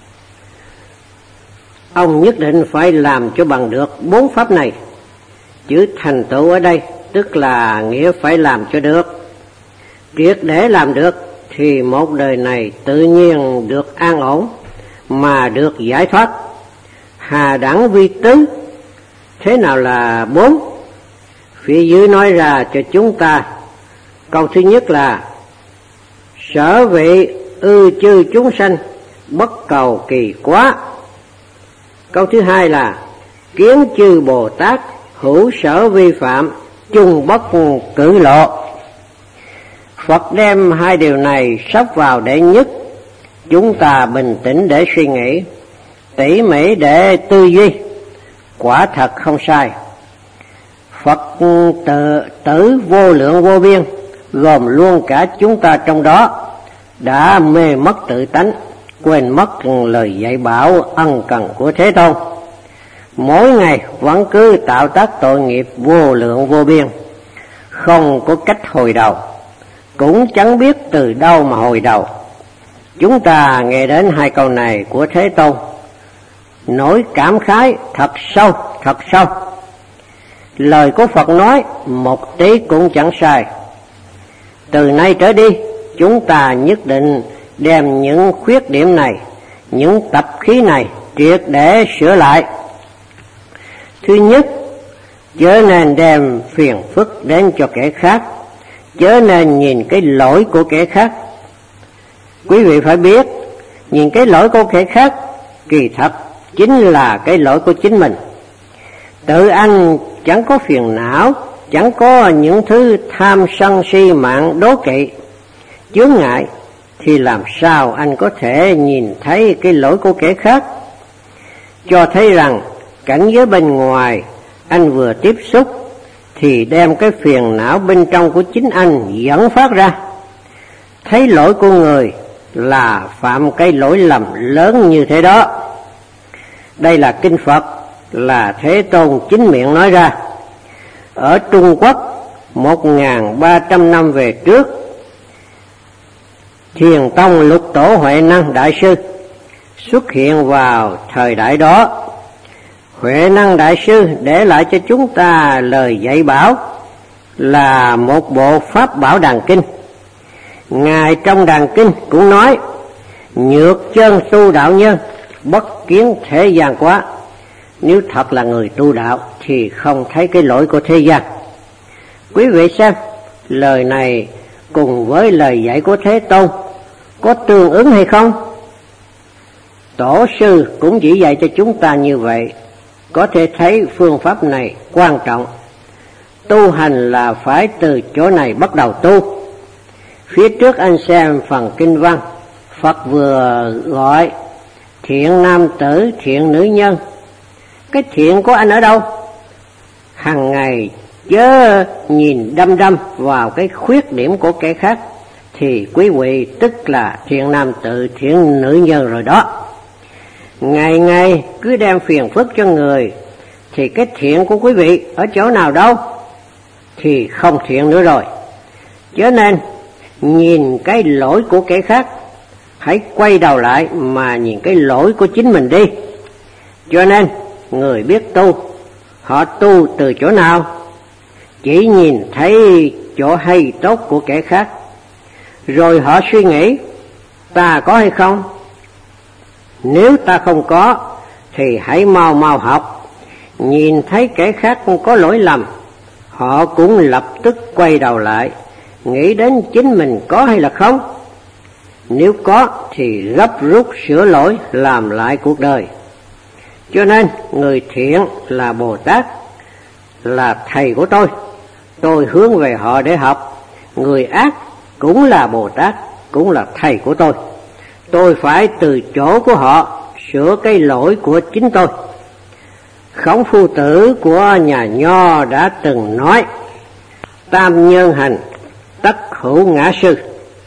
Ông nhất định phải làm cho bằng được bốn pháp này. Chữ thành tựu ở đây tức là nghĩa phải làm cho được. Triệt để làm được thì một đời này tự nhiên được an ổn mà được giải thoát. Hà đẳng vi tứ. Thế nào là bốn? Phía dưới nói ra cho chúng ta. Câu thứ nhất là sở vị ư chư chúng sanh, bất cầu kỳ quá. Câu thứ hai là kiến chư Bồ Tát, hữu sở vi phạm, chung bất cử lộ. Phật đem hai điều này sắp vào để nhất. Chúng ta bình tĩnh để suy nghĩ, tỉ mỉ để tư duy, quả thật không sai. Phật tự tử vô lượng vô biên, gồm luôn cả chúng ta trong đó, đã mê mất tự tánh, quên mất lời dạy bảo ân cần của Thế Tôn. Mỗi ngày vẫn cứ tạo tác tội nghiệp vô lượng vô biên, không có cách hồi đầu, cũng chẳng biết từ đâu mà hồi đầu. Chúng ta nghe đến hai câu này của Thế Tôn, nỗi cảm khái thật sâu, thật sâu. Lời của Phật nói một tí cũng chẳng sai. Từ nay trở đi, chúng ta nhất định đem những khuyết điểm này, những tập khí này triệt để sửa lại. Thứ nhất, chớ nên đem phiền phức đến cho kẻ khác, chớ nên nhìn cái lỗi của kẻ khác. Quý vị phải biết, nhìn cái lỗi của kẻ khác kỳ thật chính là cái lỗi của chính mình. Tự anh chẳng có phiền não, chẳng có những thứ tham sân si mạng đố kỵ, chướng ngại, thì làm sao anh có thể nhìn thấy cái lỗi của kẻ khác? Cho thấy rằng cảnh giới bên ngoài anh vừa tiếp xúc thì đem cái phiền não bên trong của chính anh dẫn phát ra. Thấy lỗi của người là phạm cái lỗi lầm lớn như thế đó. Đây là kinh Phật, là Thế Tôn chính miệng nói ra. Ở Trung Quốc một nghìn ba trăm năm về trước, Thiền Tông Lục Tổ Huệ Năng Đại Sư xuất hiện vào thời đại đó. Huệ Năng Đại Sư để lại cho chúng ta lời dạy bảo là một bộ Pháp Bảo Đàn Kinh. Ngài trong Đàn Kinh cũng nói: nhược chân tu đạo nhân, bất kiến thế gian quá. Nếu thật là người tu đạo thì không thấy cái lỗi của thế gian. Quý vị xem, lời này cùng với lời dạy của Thế Tôn có tương ứng hay không? Tổ sư cũng chỉ dạy cho chúng ta như vậy. Có thể thấy phương pháp này quan trọng. Tu hành là phải từ chỗ này bắt đầu tu. Phía trước anh xem phần kinh văn, Phật vừa gọi thiện nam tử, thiện nữ nhân. Cái thiện của anh ở đâu? Hằng ngày chớ nhìn đăm đăm vào cái khuyết điểm của kẻ khác, thì quý vị tức là thiện nam tử, thiện nữ nhân rồi đó. Ngày ngày cứ đem phiền phức cho người, thì cái thiện của quý vị ở chỗ nào đâu? Thì không thiện nữa rồi. Cho nên nhìn cái lỗi của kẻ khác, hãy quay đầu lại mà nhìn cái lỗi của chính mình đi. Cho nên người biết tu, họ tu từ chỗ nào? Chỉ nhìn thấy chỗ hay tốt của kẻ khác, rồi họ suy nghĩ ta có hay không. Nếu ta không có thì hãy mau mau học. Nhìn thấy kẻ khác có lỗi lầm, họ cũng lập tức quay đầu lại nghĩ đến chính mình có hay là không. Nếu có thì gấp rút sửa lỗi, làm lại cuộc đời. Cho nên người thiện là Bồ Tát, là thầy của tôi, tôi hướng về họ để học. Người ác cũng là Bồ Tát, cũng là thầy của tôi, tôi phải từ chỗ của họ sửa cái lỗi của chính tôi. Khổng Phu Tử của nhà Nho đã từng nói: tam nhân hành, tất hữu ngã sư.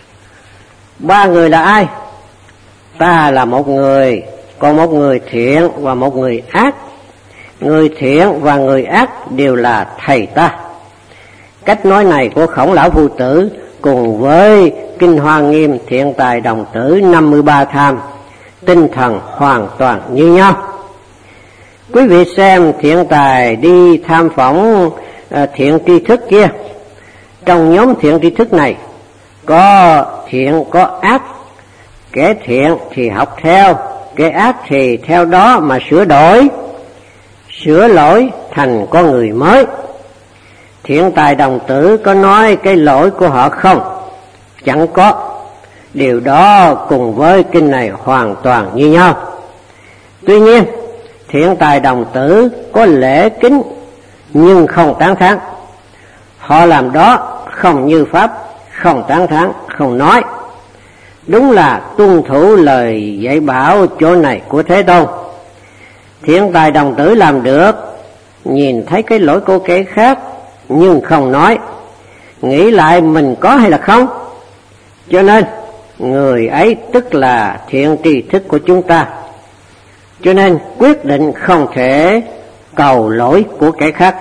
Ba người là ai? Ta là một người, còn một người thiện và một người ác. Người thiện và người ác đều là thầy ta. Cách nói này của Khổng Lão Phu Tử cùng với Kinh Hoa Nghiêm Thiện Tài Đồng Tử năm mươi ba tham, tinh thần hoàn toàn như nhau. Quý vị xem Thiện Tài đi tham phỏng thiện tri thức kia. Trong nhóm thiện tri thức này có thiện có ác. Kẻ thiện thì học theo, kẻ ác thì theo đó mà sửa đổi, sửa lỗi thành con người mới. Thiện Tài Đồng Tử có nói cái lỗi của họ không? Chẳng có. Điều đó cùng với kinh này hoàn toàn như nhau. Tuy nhiên Thiện Tài Đồng Tử có lễ kính nhưng không tán thán. Họ làm đó không như pháp, không tán thán, không nói. Đúng là tuân thủ lời dạy bảo chỗ này của Thế Tôn. Thiện Tài Đồng Tử làm được, nhìn thấy cái lỗi của kẻ khác nhưng không nói, nghĩ lại mình có hay là không. Cho nên người ấy tức là thiện tri thức của chúng ta. Cho nên quyết định không thể cầu lỗi của kẻ khác.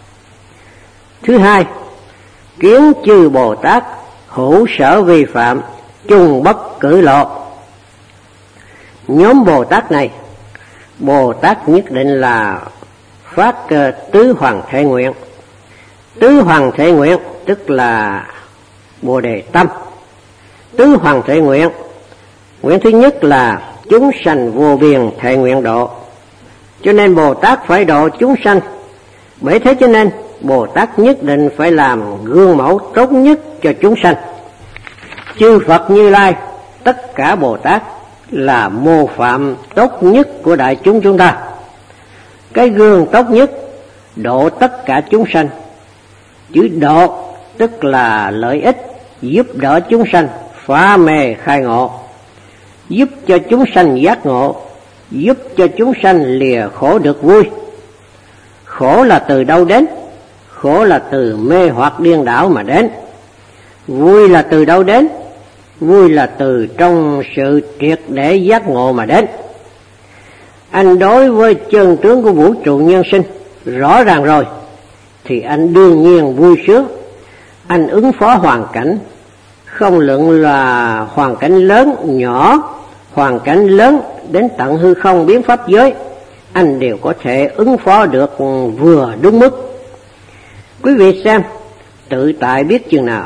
Thứ hai, kiến chư Bồ Tát hữu sở vi phạm, chung bất cử lộ. Nhóm Bồ Tát này, Bồ Tát nhất định là phát tứ hoàng thể nguyện. Tứ hoàng thể nguyện tức là Bồ Đề tâm. Tứ hoàng thể nguyện, nguyện thứ nhất là chúng sanh vô biên thể nguyện độ. Cho nên Bồ Tát phải độ chúng sanh. Bởi thế cho nên Bồ Tát nhất định phải làm gương mẫu tốt nhất cho chúng sanh. Chư Phật Như Lai, tất cả Bồ Tát là mô phạm tốt nhất của đại chúng chúng ta. Cái gương tốt nhất độ tất cả chúng sanh. Chữ độ tức là lợi ích, giúp đỡ chúng sanh phá mê khai ngộ, giúp cho chúng sanh giác ngộ, giúp cho chúng sanh lìa khổ được vui. Khổ là từ đâu đến? Khổ là từ mê hoặc điên đảo mà đến. Vui là từ đâu đến? Vui là từ trong sự triệt để giác ngộ mà đến. Anh đối với chân tướng của vũ trụ nhân sinh rõ ràng rồi, thì anh đương nhiên vui sướng. Anh ứng phó hoàn cảnh, không luận là hoàn cảnh lớn, nhỏ, hoàn cảnh lớn đến tận hư không biến pháp giới, anh đều có thể ứng phó được vừa đúng mức. Quý vị xem, tự tại biết chừng nào.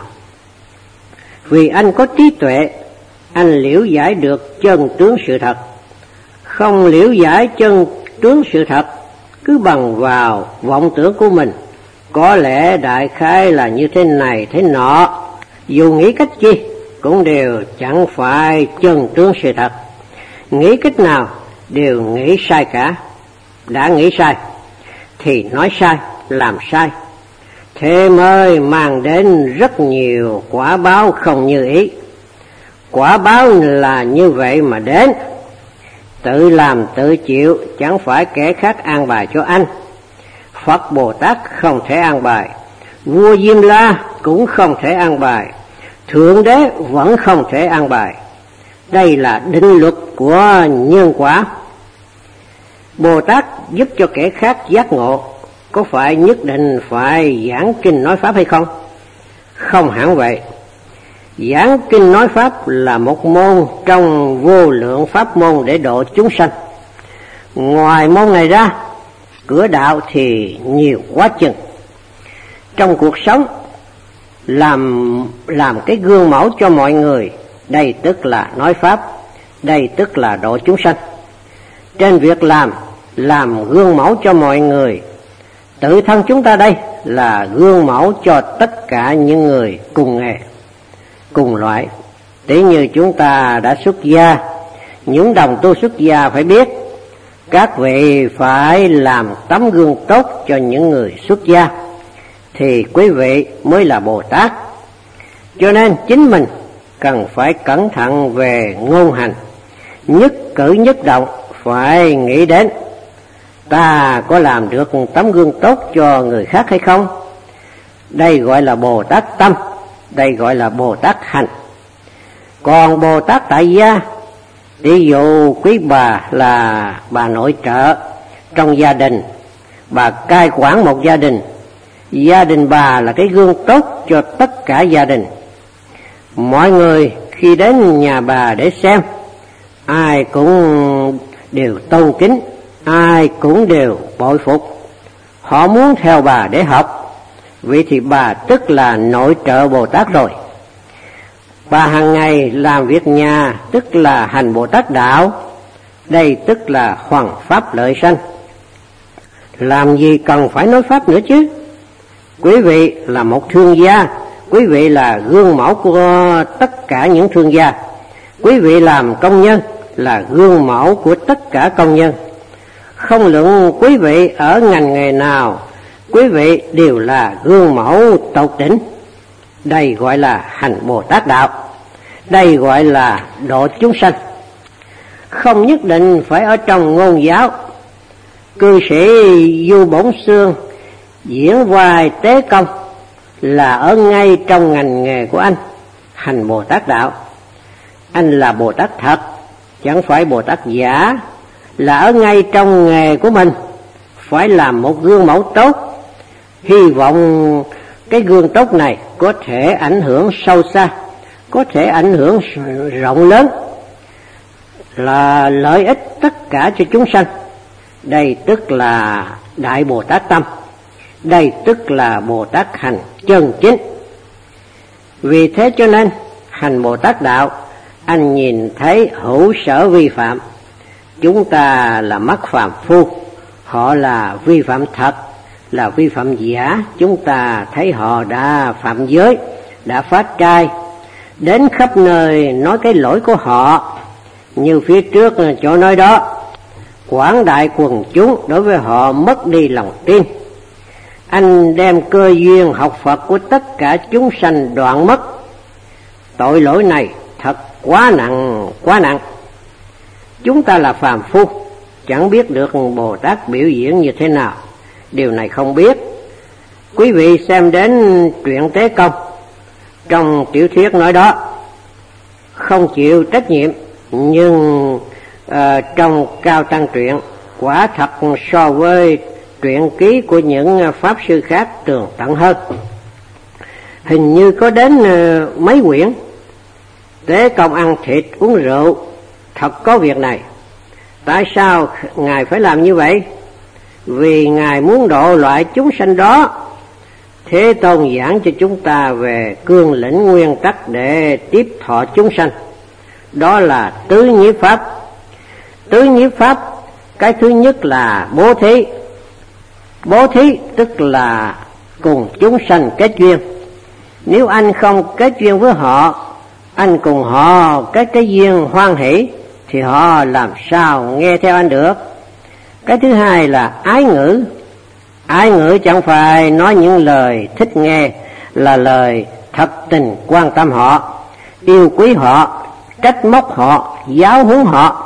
Vì anh có trí tuệ, anh liễu giải được chân tướng sự thật. Không liễu giải chân tướng sự thật, cứ bằng vào vọng tưởng của mình, có lẽ đại khái là như thế này thế nọ, dù nghĩ cách chi cũng đều chẳng phải chân tướng sự thật. Nghĩ cách nào đều nghĩ sai cả. Đã nghĩ sai thì nói sai, làm sai, thế mới mang đến rất nhiều quả báo không như ý. Quả báo là như vậy mà đến. tự làm tự chịu, chẳng phải kẻ khác an bài cho anh. Phật Bồ Tát không thể an bài, vua Diêm La cũng không thể an bài, Thượng Đế vẫn không thể an bài. Đây là định luật của nhân quả. Bồ Tát giúp cho kẻ khác giác ngộ, có phải nhất định phải giảng kinh nói pháp hay không? Không hẳn vậy. Giảng kinh nói pháp là một môn trong vô lượng pháp môn để độ chúng sanh. Ngoài môn này ra, cửa đạo thì nhiều quá chừng. Trong cuộc sống, làm làm cái gương mẫu cho mọi người, đây tức là nói pháp, đây tức là độ chúng sanh. Trên việc làm, làm gương mẫu cho mọi người. Tự thân chúng ta đây là gương mẫu cho tất cả những người cùng nghề, cùng loại. Tỷ như chúng ta đã xuất gia, những đồng tu xuất gia phải biết, các vị phải làm tấm gương tốt cho những người xuất gia, thì quý vị mới là Bồ Tát. Cho nên chính mình cần phải cẩn thận về ngôn hành, nhất cử nhất động phải nghĩ đến ta có làm được tấm gương tốt cho người khác hay không. Đây gọi là Bồ Tát tâm, đây gọi là Bồ Tát hành. Còn Bồ Tát tại gia, ví dụ quý bà là bà nội trợ trong gia đình, bà cai quản một gia đình, gia đình bà là cái gương tốt cho tất cả gia đình. Mọi người khi đến nhà bà để xem, ai cũng đều tôn kính, ai cũng đều bội phục, họ muốn theo bà để học. Vậy thì bà tức là nội trợ Bồ Tát rồi. Bà hàng ngày làm việc nhà tức là hành Bồ Tát đạo, đây tức là hoằng pháp lợi sanh. Làm gì cần phải nói pháp nữa chứ. Quý vị là một thương gia, quý vị là gương mẫu của tất cả những thương gia. Quý vị làm công nhân là gương mẫu của tất cả công nhân. Không luận quý vị ở ngành nghề nào, quý vị đều là gương mẫu tột đỉnh. Đây gọi là hành Bồ Tát đạo, đây gọi là độ chúng sanh. Không nhất định phải ở trong ngôn giáo. Cư sĩ Du Bổn Xương diễn vai Tế Công là ở ngay trong ngành nghề của anh, hành Bồ Tát đạo. Anh là Bồ Tát thật, chẳng phải Bồ Tát giả, là ở ngay trong nghề của mình, phải làm một gương mẫu tốt. Hy vọng cái gương tốt này có thể ảnh hưởng sâu xa, có thể ảnh hưởng rộng lớn, là lợi ích tất cả cho chúng sanh. Đây tức là Đại Bồ Tát tâm, đây tức là Bồ Tát hành chân chính. Vì thế cho nên hành Bồ Tát đạo, anh nhìn thấy hữu sở vi phạm. Chúng ta là mắc phàm phu, họ là vi phạm thật, là vi phạm giả. Chúng ta thấy họ đã phạm giới, đã phát trai, đến khắp nơi nói cái lỗi của họ. Như phía trước chỗ nói đó, quảng đại quần chúng đối với họ mất đi lòng tin. Anh đem cơ duyên học Phật của tất cả chúng sanh đoạn mất. Tội lỗi này thật quá nặng, quá nặng. Chúng ta là phàm phu, chẳng biết được Bồ Tát biểu diễn như thế nào, điều này không biết. Quý vị xem đến truyện Tế Công, trong tiểu thuyết nói đó, không chịu trách nhiệm, nhưng uh, trong Cao Tăng truyện quả thật so với truyện ký của những pháp sư khác tường tận hơn. Hình như có đến uh, mấy quyển. Tế Công ăn thịt uống rượu, thật có việc này. Tại sao Ngài phải làm như vậy? Vì Ngài muốn độ loại chúng sanh đó. Thế Tôn giảng cho chúng ta về cương lĩnh nguyên tắc để tiếp thọ chúng sanh. Đó là tứ nhiếp pháp. Tứ nhiếp pháp, cái thứ nhất là bố thí. Bố thí tức là cùng chúng sanh kết duyên. Nếu anh không kết duyên với họ, anh cùng họ kết cái duyên hoan hỷ, thì họ làm sao nghe theo anh được. Cái thứ hai là ái ngữ. Ái ngữ chẳng phải nói những lời thích nghe, là lời thật tình quan tâm họ, yêu quý họ, trách móc họ, giáo huấn họ.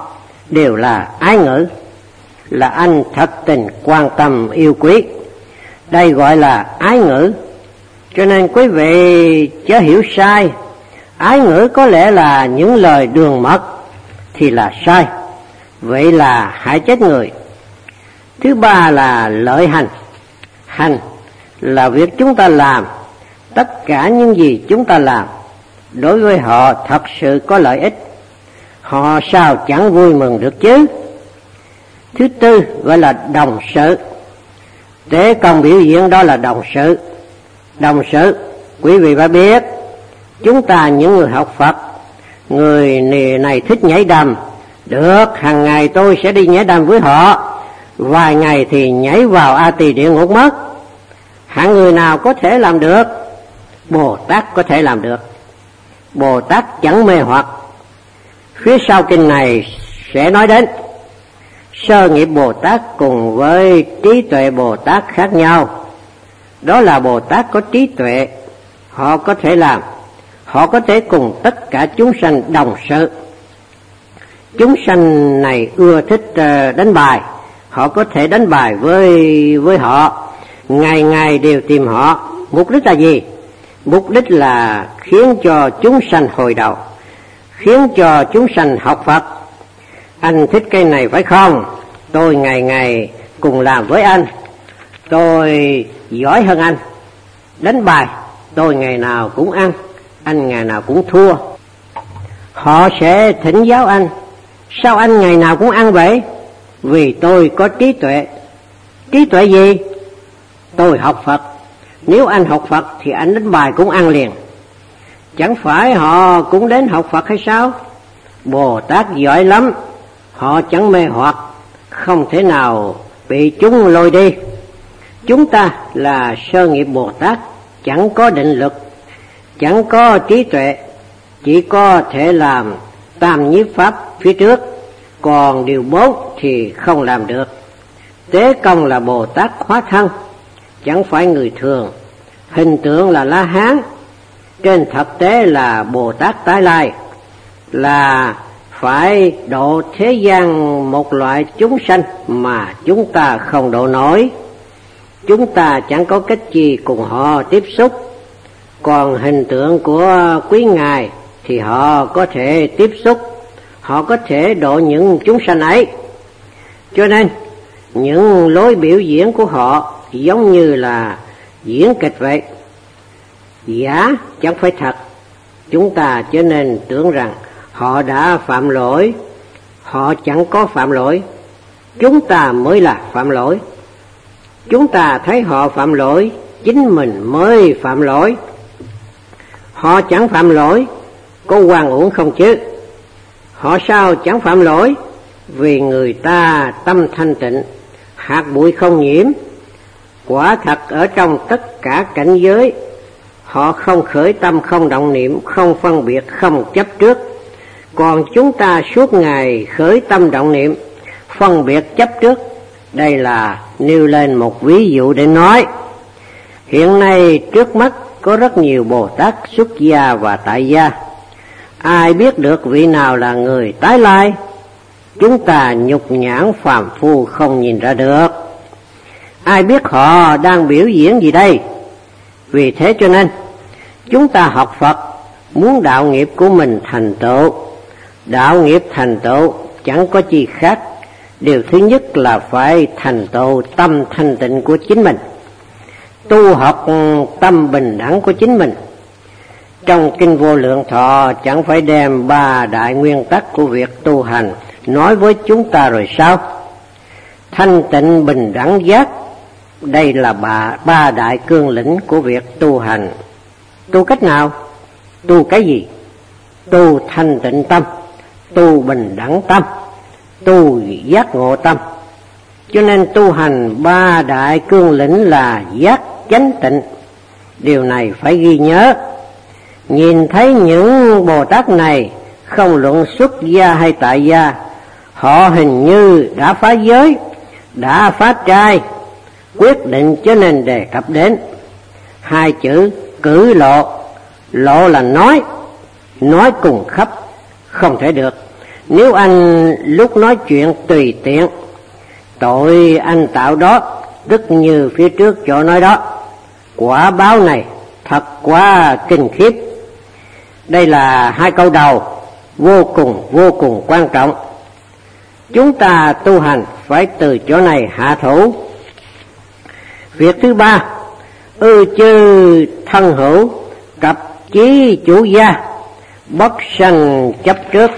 đều là ái ngữ, là anh thật tình quan tâm yêu quý. Đây gọi là ái ngữ. Cho nên quý vị chớ hiểu sai, ái ngữ có lẽ là những lời đường mật thì là sai, vậy là hại chết người. Thứ ba là lợi hành. Hành là việc chúng ta làm, tất cả những gì chúng ta làm đối với họ thật sự có lợi ích, họ sao chẳng vui mừng được chứ. Thứ tư gọi là đồng sự. Tế công biểu diễn đó là đồng sự. Đồng sự, quý vị phải biết, chúng ta những người học Phật, người này thích nhảy đầm, được, hàng ngày tôi sẽ đi nhảy đầm với họ, vài ngày thì nhảy vào A Tỳ địa ngục mất. Hạng người nào có thể làm được? Bồ Tát có thể làm được. Bồ Tát chẳng mê hoặc. Phía sau kinh này sẽ nói đến sơ nghiệp Bồ Tát cùng với trí tuệ Bồ Tát khác nhau. Đó là Bồ Tát có trí tuệ, họ có thể làm, họ có thể cùng tất cả chúng sanh đồng sự. Chúng sanh này ưa thích đánh bài, họ có thể đánh bài với với họ, ngày ngày đều tìm họ. Mục đích là gì? Mục đích là khiến cho chúng sanh hồi đầu, khiến cho chúng sanh học Phật. Anh thích cây này phải không? Tôi ngày ngày cùng làm với anh, tôi giỏi hơn anh. Đánh bài, tôi ngày nào cũng ăn, anh ngày nào cũng thua. Họ sẽ thỉnh giáo anh, sao anh ngày nào cũng ăn vậy? Vì tôi có trí tuệ. Trí tuệ gì? Tôi học Phật. Nếu anh học Phật thì anh đánh bài cũng ăn liền. Chẳng phải họ cũng đến học Phật hay sao? Bồ Tát giỏi lắm, họ chẳng mê hoặc, không thể nào bị chúng lôi đi. Chúng ta là sơ nghiệp Bồ Tát, chẳng có định lực, chẳng có trí tuệ, chỉ có thể làm tam nhiếp pháp phía trước, còn điều bốn thì không làm được. Tế công là Bồ Tát hóa thân, chẳng phải người thường, hình tượng là La Hán, trên thực tế là Bồ Tát tái lai, là phải độ thế gian một loại chúng sanh mà chúng ta không độ nổi. Chúng ta chẳng có cách gì cùng họ tiếp xúc, còn hình tượng của quý ngài thì họ có thể tiếp xúc, họ có thể độ những chúng sanh ấy. Cho nên những lối biểu diễn của họ giống như là diễn kịch vậy, giả chẳng phải thật. Chúng ta cho nên tưởng rằng họ đã phạm lỗi, họ chẳng có phạm lỗi, chúng ta mới là phạm lỗi. Chúng ta thấy họ phạm lỗi, chính mình mới phạm lỗi. Họ chẳng phạm lỗi, có oan uổng không chứ? Họ sao chẳng phạm lỗi? Vì người ta tâm thanh tịnh, hạt bụi không nhiễm. Quả thật ở trong tất cả cảnh giới, họ không khởi tâm, không động niệm, không phân biệt, không chấp trước. Còn chúng ta suốt ngày khởi tâm động niệm, phân biệt chấp trước. Đây là nêu lên một ví dụ để nói. Hiện nay trước mắt có rất nhiều Bồ Tát xuất gia và tại gia. Ai biết được vị nào là người tái lai? Chúng ta nhục nhãn phàm phu không nhìn ra được. Ai biết họ đang biểu diễn gì đây? Vì thế cho nên chúng ta học Phật, muốn đạo nghiệp của mình thành tựu. Đạo nghiệp thành tựu chẳng có chi khác, điều thứ nhất là phải thành tựu tâm thanh tịnh của chính mình, tu học tâm bình đẳng của chính mình. Trong Kinh Vô Lượng Thọ chẳng phải đem ba đại nguyên tắc của việc tu hành nói với chúng ta rồi sao? Thanh tịnh, bình đẳng, giác, đây là ba, ba đại cương lĩnh của việc tu hành. Tu cách nào? Tu cái gì? Tu thanh tịnh tâm, tu bình đẳng tâm, tu giác ngộ tâm. Cho nên tu hành ba đại cương lĩnh là giác, chánh, tịnh. Điều này phải ghi nhớ. Nhìn thấy những Bồ Tát này, không luận xuất gia hay tại gia, họ hình như đã phá giới, đã phá trai, quyết định cho nên đề cập đến hai chữ cử lộ. Lộ là nói, nói cùng khắp, không thể được. Nếu anh lúc nói chuyện tùy tiện, tội anh tạo đó, tức như phía trước chỗ nói đó, quả báo này thật quá kinh khiếp. Đây là hai câu đầu vô cùng vô cùng quan trọng. Chúng ta tu hành phải từ chỗ này hạ thủ. Việc thứ ba, ư chư thân hữu cập chí chủ gia, bất sanh chấp trước.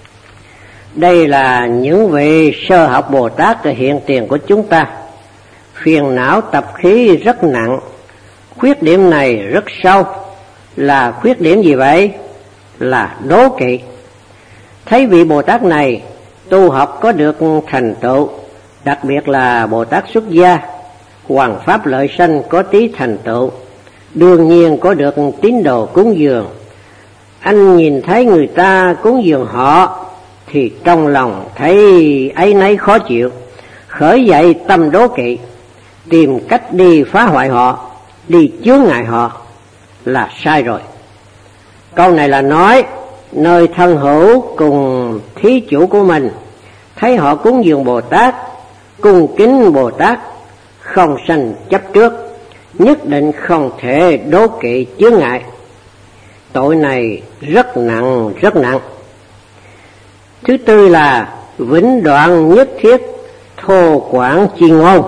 Đây là những vị sơ học Bồ Tát hiện tiền của chúng ta. Phiền não tập khí rất nặng, khuyết điểm này rất sâu. Là khuyết điểm gì vậy? Là đố kỵ. Thấy vị Bồ Tát này tu học có được thành tựu, đặc biệt là Bồ Tát xuất gia, hoằng pháp lợi sanh có tí thành tựu, đương nhiên có được tín đồ cúng dường. Anh nhìn thấy người ta cúng dường họ thì trong lòng thấy ấy nấy khó chịu, khởi dậy tâm đố kỵ, tìm cách đi phá hoại họ, đi chướng ngại họ, là sai rồi. Câu này là nói nơi thân hữu cùng thí chủ của mình, thấy họ cúng dường Bồ Tát, cung kính Bồ Tát, không sanh chấp trước, nhất định không thể đố kỵ chướng ngại. Tội này rất nặng, rất nặng. Thứ tư là vĩnh đoạn nhất thiết thô quản chi ngôn.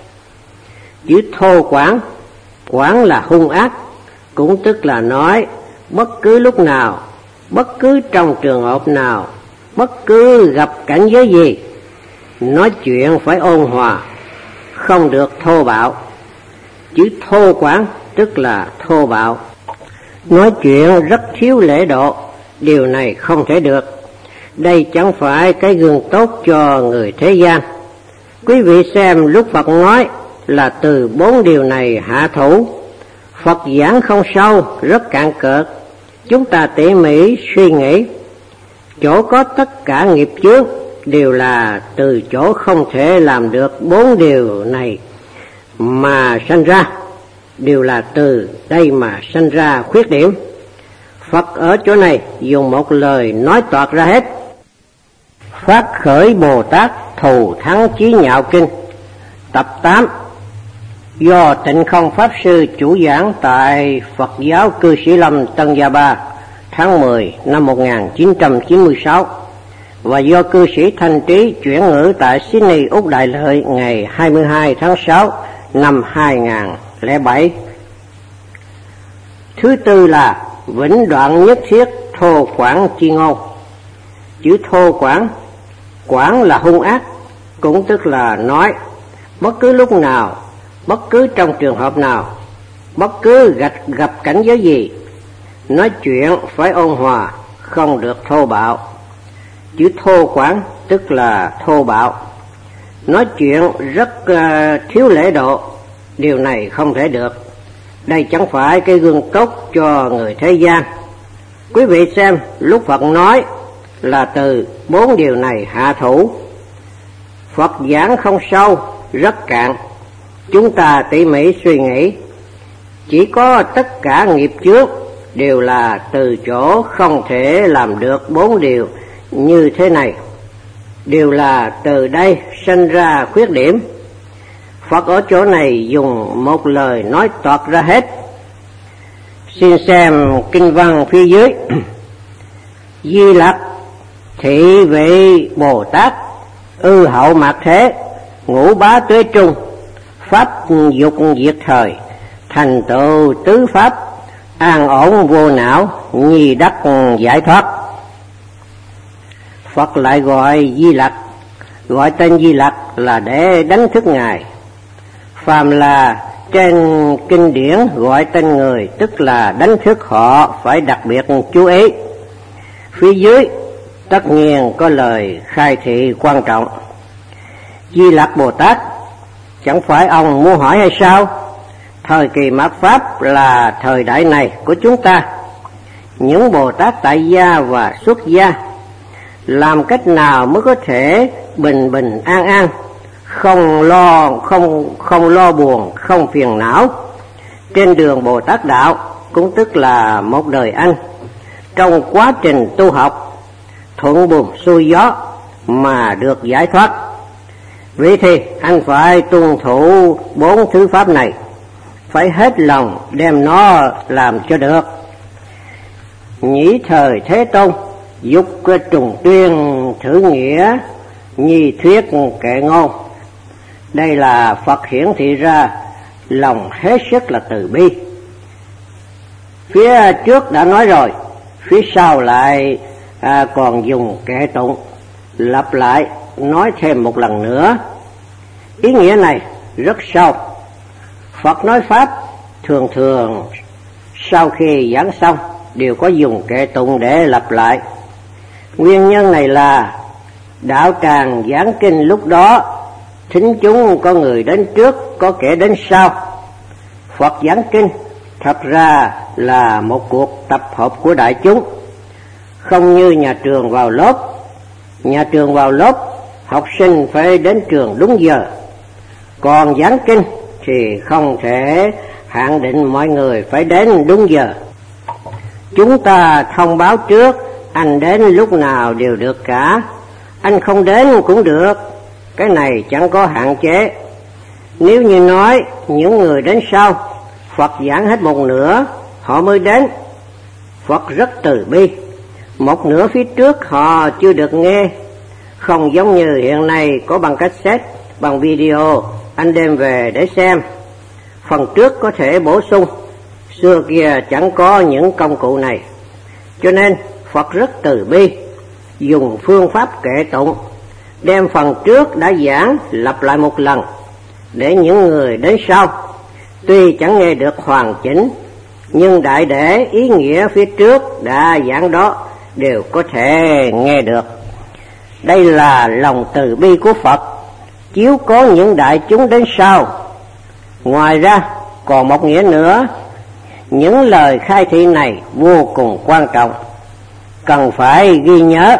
Chữ thô quản, quản là hung ác, cũng tức là nói bất cứ lúc nào, bất cứ trong trường hợp nào, bất cứ gặp cảnh giới gì, nói chuyện phải ôn hòa, không được thô bạo. Chữ thô quản tức là thô bạo, nói chuyện rất thiếu lễ độ, điều này không thể được. Đây chẳng phải cái gương tốt cho người thế gian. Quý vị xem lúc Phật nói là từ bốn điều này hạ thủ. Phật giảng không sâu, rất cạn cợt. Chúng ta tỉ mỉ suy nghĩ, chỗ có tất cả nghiệp chướng đều là từ chỗ không thể làm được bốn điều này mà sanh ra, đều là từ đây mà sanh ra khuyết điểm. Phật ở chỗ này dùng một lời nói toạc ra hết. Phát khởi Bồ Tát thù thắng chí nhạo kinh, tập tám, do Tịnh Không Pháp Sư chủ giảng tại Phật giáo Cư Sĩ Lâm Tân Gia Ba tháng mười năm một nghìn chín trăm chín mươi sáu, và do cư sĩ Thanh Trí chuyển ngữ tại Sydney, Úc Đại Lợi ngày hai mươi hai tháng sáu năm hai nghìn lẻ bảy. Thứ tư là vĩnh đoạn nhất thiết thô quản chi ngôn. Chữ thô quản, quản là hung ác, cũng tức là nói bất cứ lúc nào, bất cứ trong trường hợp nào, bất cứ gặp, gặp cảnh giới gì, nói chuyện phải ôn hòa, không được thô bạo. Chữ thô quản tức là thô bạo, nói chuyện rất uh, thiếu lễ độ, điều này không thể được. Đây chẳng phải cái gương tốt cho người thế gian. Quý vị xem lúc Phật nói là từ bốn điều này hạ thủ. Phật giảng không sâu, rất cạn. Chúng ta tỉ mỉ suy nghĩ, chỉ có tất cả nghiệp chướng đều là từ chỗ không thể làm được bốn điều như thế này, đều là từ đây sinh ra khuyết điểm. Phật ở chỗ này dùng một lời nói toạc ra hết. Xin xem kinh văn phía dưới. Di Lặc thị vị Bồ Tát, ư hậu mạt thế, ngũ bá tuế trung, pháp dục diệt thời, thành tựu tứ pháp, an ổn vô não, nhi đắc giải thoát. Phật lại gọi Di Lặc, gọi tên Di Lặc là để đánh thức Ngài. Phàm là trên kinh điển gọi tên người, tức là đánh thức họ phải đặc biệt chú ý. Phía dưới tất nhiên có lời khai thị quan trọng. Di Lặc Bồ Tát, chẳng phải ông muốn hỏi hay sao? Thời kỳ mạt Pháp là thời đại này của chúng ta. Những Bồ Tát tại gia và xuất gia làm cách nào mới có thể bình bình an an, không lo không không lo buồn, không phiền não trên đường Bồ Tát đạo, cũng tức là một đời anh. Trong quá trình tu học, thuận buồm xuôi gió mà được giải thoát. Vậy thì anh phải tuân thủ bốn thứ pháp này, phải hết lòng đem nó làm cho được. Nhĩ thời Thế Tôn dục trùng tuyên thử nghĩa, nhi thuyết kệ ngôn. Đây là Phật hiển thị ra lòng hết sức là từ bi. Phía trước đã nói rồi, phía sau lại à, còn dùng kệ tụng lặp lại nói thêm một lần nữa. Ý nghĩa này rất sâu. Phật nói pháp thường thường sau khi giảng xong đều có dùng kệ tụng để lặp lại. Nguyên nhân này là đạo tràng giảng kinh lúc đó thính chúng có người đến trước, có kẻ đến sau. Phật giảng kinh thật ra là một cuộc tập hợp của đại chúng, không như nhà trường vào lớp. Nhà trường vào lớp, học sinh phải đến trường đúng giờ, còn giảng kinh thì không thể hạn định mọi người phải đến đúng giờ. Chúng ta thông báo trước, anh đến lúc nào đều được cả, anh không đến cũng được, cái này chẳng có hạn chế. Nếu như nói những người đến sau, Phật giảng hết một nửa họ mới đến, Phật rất từ bi. Một nửa phía trước họ chưa được nghe, không giống như hiện nay có bằng cassette, bằng video, anh đem về để xem. Phần trước có thể bổ sung, xưa kia chẳng có những công cụ này. Cho nên Phật rất từ bi, dùng phương pháp kệ tụng, đem phần trước đã giảng lặp lại một lần, để những người đến sau tuy chẳng nghe được hoàn chỉnh, nhưng đại để ý nghĩa phía trước đã giảng đó đều có thể nghe được. Đây là lòng từ bi của Phật chiếu cố những đại chúng đến sau. Ngoài ra còn một nghĩa nữa, những lời khai thị này vô cùng quan trọng, cần phải ghi nhớ.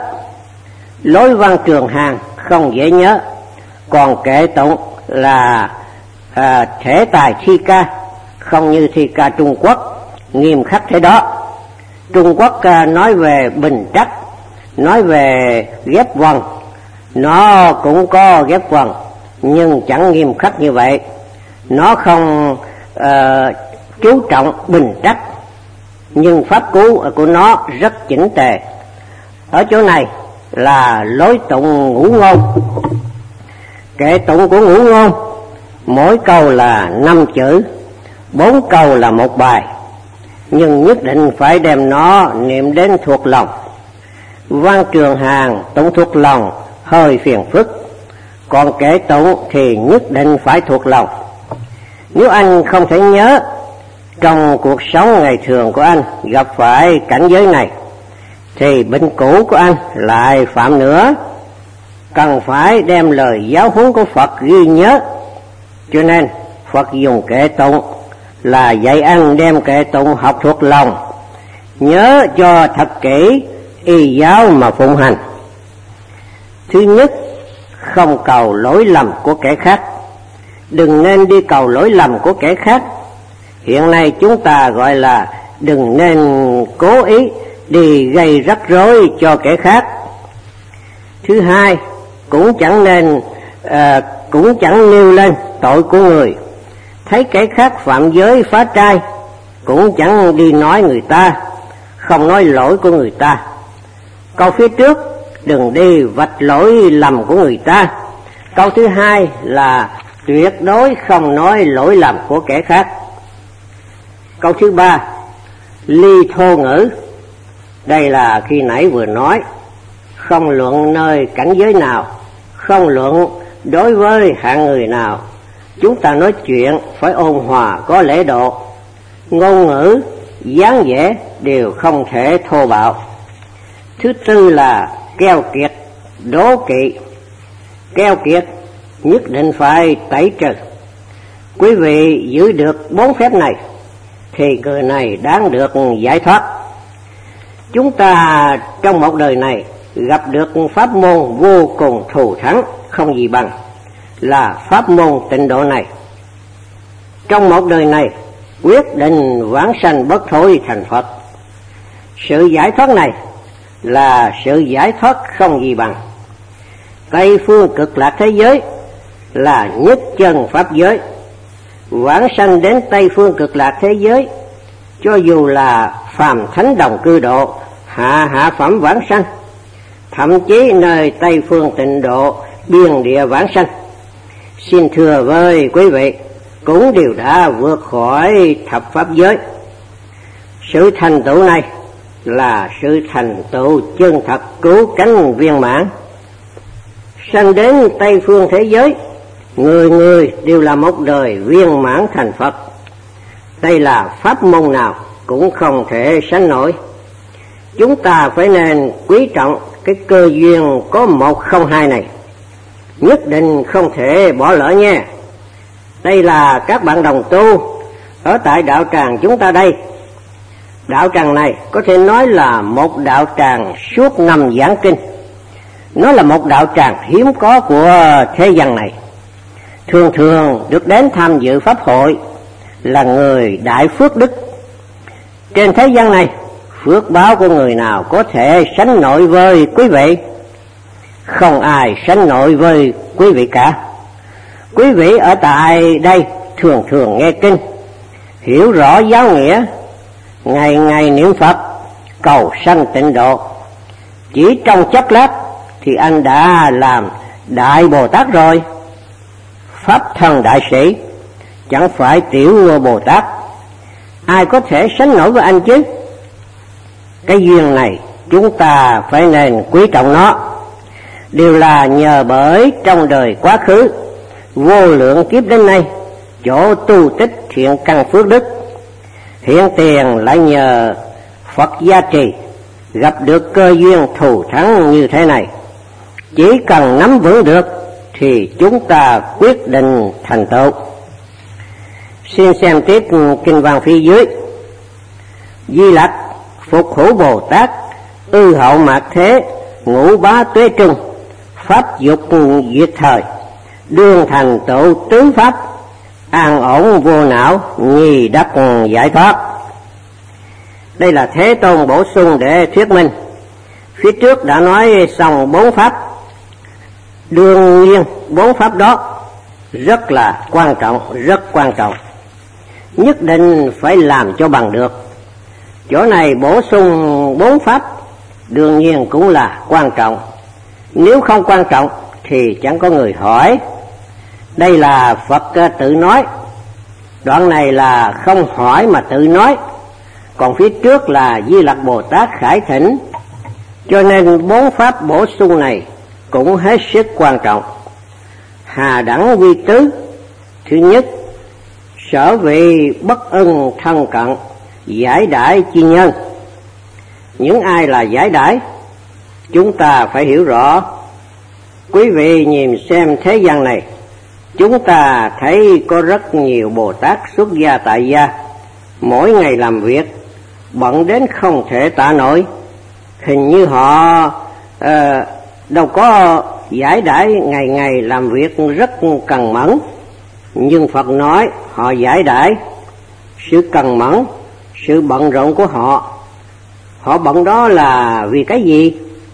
Lối văn Trường Hàn không dễ nhớ, còn kệ tụng là à, thể tài thi ca, không như thi ca Trung Quốc nghiêm khắc thế đó. Trung Quốc à, nói về bình trắc, nói về ghép vần, nó cũng có ghép vần nhưng chẳng nghiêm khắc như vậy. Nó không uh, chú trọng bình trắc, nhưng pháp cú của nó rất chỉnh tề. Ở chỗ này là lối tụng ngũ ngôn. Kệ tụng của ngũ ngôn, mỗi câu là năm chữ, bốn câu là một bài, nhưng nhất định phải đem nó niệm đến thuộc lòng. Văn Trường Hàn tụng thuộc lòng hơi phiền phức, còn kệ tụng thì nhất định phải thuộc lòng. Nếu anh không thể nhớ, trong cuộc sống ngày thường của anh gặp phải cảnh giới này, thì bệnh cũ của anh lại phạm nữa. Cần phải đem lời giáo huấn của Phật ghi nhớ. Cho nên Phật dùng kệ tụng là dạy anh đem kệ tụng học thuộc lòng, nhớ cho thật kỹ, y giáo mà phụng hành. Thứ nhất, không cầu lỗi lầm của kẻ khác. Đừng nên đi cầu lỗi lầm của kẻ khác. Hiện nay chúng ta gọi là đừng nên cố ý đi gây rắc rối cho kẻ khác. Thứ hai, cũng chẳng nên à, cũng chẳng nêu lên tội của người. Thấy kẻ khác phạm giới phá trai, cũng chẳng đi nói người ta, không nói lỗi của người ta. Câu phía trước, đừng đi vạch lỗi lầm của người ta. Câu thứ hai là tuyệt đối không nói lỗi lầm của kẻ khác. Câu thứ ba, ly thô ngữ. Đây là khi nãy vừa nói, không luận nơi cảnh giới nào, không luận đối với hạng người nào. Chúng ta nói chuyện phải ôn hòa, có lễ độ. Ngôn ngữ, dáng vẻ đều không thể thô bạo. Thứ tư là keo kiệt, đố kỵ. Keo kiệt nhất định phải tẩy trừ. Quý vị giữ được bốn phép này thì người này đáng được giải thoát. Chúng ta trong một đời này gặp được pháp môn vô cùng thù thắng, không gì bằng là pháp môn tịnh độ này. Trong một đời này quyết định vãng sanh bất thối thành Phật. Sự giải thoát này là sự giải thoát không gì bằng. Tây phương cực lạc thế giới là nhất chân pháp giới. Vãng sanh đến Tây phương cực lạc thế giới, cho dù là phàm thánh đồng cư độ, hạ hạ phẩm vãng sanh, thậm chí nơi Tây phương tịnh độ, biên địa vãng sanh, xin thưa với quý vị, cũng đều đã vượt khỏi thập pháp giới. Sự thành tựu này là sự thành tựu chân thật cứu cánh viên mãn. Sanh đến Tây phương thế giới, người người đều là một đời viên mãn thành Phật. Đây là pháp môn nào cũng không thể sánh nổi. Chúng ta phải nên quý trọng cái cơ duyên có một không hai này, nhất định không thể bỏ lỡ nha. Đây là các bạn đồng tu ở tại đạo tràng chúng ta đây. Đạo tràng này có thể nói là một đạo tràng suốt năm giảng kinh. Nó là một đạo tràng hiếm có của thế gian này. Thường thường được đến tham dự pháp hội là người đại phước đức. Trên thế gian này, phước báo của người nào có thể sánh nổi với quý vị? Không ai sánh nổi với quý vị cả. Quý vị ở tại đây thường thường nghe kinh, hiểu rõ giáo nghĩa, ngày ngày niệm Phật, cầu sanh tịnh độ. Chỉ trong chốc lát thì anh đã làm Đại Bồ Tát rồi. Pháp thân đại sĩ, chẳng phải tiểu Bồ Tát. Ai có thể sánh nổi với anh chứ? Cái duyên này chúng ta phải nên quý trọng nó. Đều là nhờ bởi trong đời quá khứ, vô lượng kiếp đến nay, chỗ tu tích thiện căn phước đức, hiện tiền lại nhờ Phật gia trì, gặp được cơ duyên thù thắng như thế này. Chỉ cần nắm vững được thì chúng ta quyết định thành tựu. Xin xem tiếp kinh văn phía dưới. Di Lặc phục hữu Bồ Tát, ư hậu mạt thế, ngũ bá tuế trung, pháp dục diệt thời, đương thành tựu tứ pháp, an ổn vô não, nhi đắc giải thoát. Đây là Thế Tôn bổ sung để thuyết minh. Phía trước đã nói xong bốn pháp. Đương nhiên bốn pháp đó rất là quan trọng, rất quan trọng, nhất định phải làm cho bằng được. Chỗ này bổ sung bốn pháp đương nhiên cũng là quan trọng. Nếu không quan trọng thì chẳng có người hỏi. Đây là Phật tự nói. Đoạn này là không hỏi mà tự nói. Còn phía trước là Di Lặc Bồ Tát khải thỉnh. Cho nên bốn pháp bổ sung này cũng hết sức quan trọng. Hà đẳng vi tứ. Thứ nhất, sở vị bất ưng thân cận, giải đãi chi nhân. Những ai là giải đãi? Chúng ta phải hiểu rõ. Quý vị nhìn xem thế gian này, chúng ta thấy có rất nhiều Bồ Tát xuất gia tại gia, mỗi ngày làm việc bận đến không thể tả nổi. Hình như họ uh, đâu có giải đãi, ngày ngày làm việc rất cần mẫn. Nhưng Phật nói họ giải đãi sự cần mẫn, sự bận rộn của họ. Họ bận đó là vì cái gì?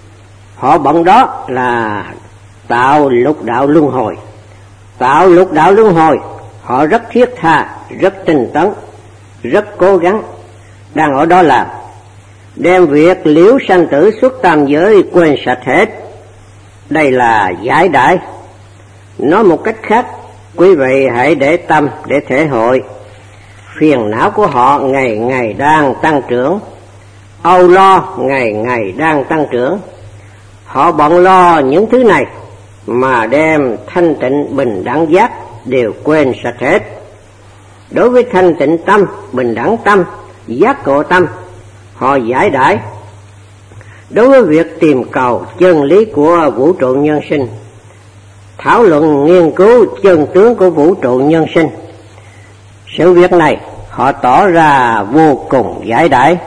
Họ bận đó là tạo lục đạo luân hồi. Tạo lục đạo luân hồi, họ rất thiết tha, rất tinh tấn, rất cố gắng, đang ở đó làm. Đem việc liễu sanh tử xuất tam giới quên sạch hết. Đây là giải đãi. Nói một cách khác, quý vị hãy để tâm để thể hội. Phiền não của họ ngày ngày đang tăng trưởng, âu lo ngày ngày đang tăng trưởng. Họ bận lo những thứ này mà đem thanh tịnh bình đẳng giác đều quên sạch hết. Đối với thanh tịnh tâm, bình đẳng tâm, giác ngộ tâm, họ giải đãi. Đối với việc tìm cầu chân lý của vũ trụ nhân sinh, thảo luận nghiên cứu chân tướng của vũ trụ nhân sinh, sự việc này họ tỏ ra vô cùng giải đãi.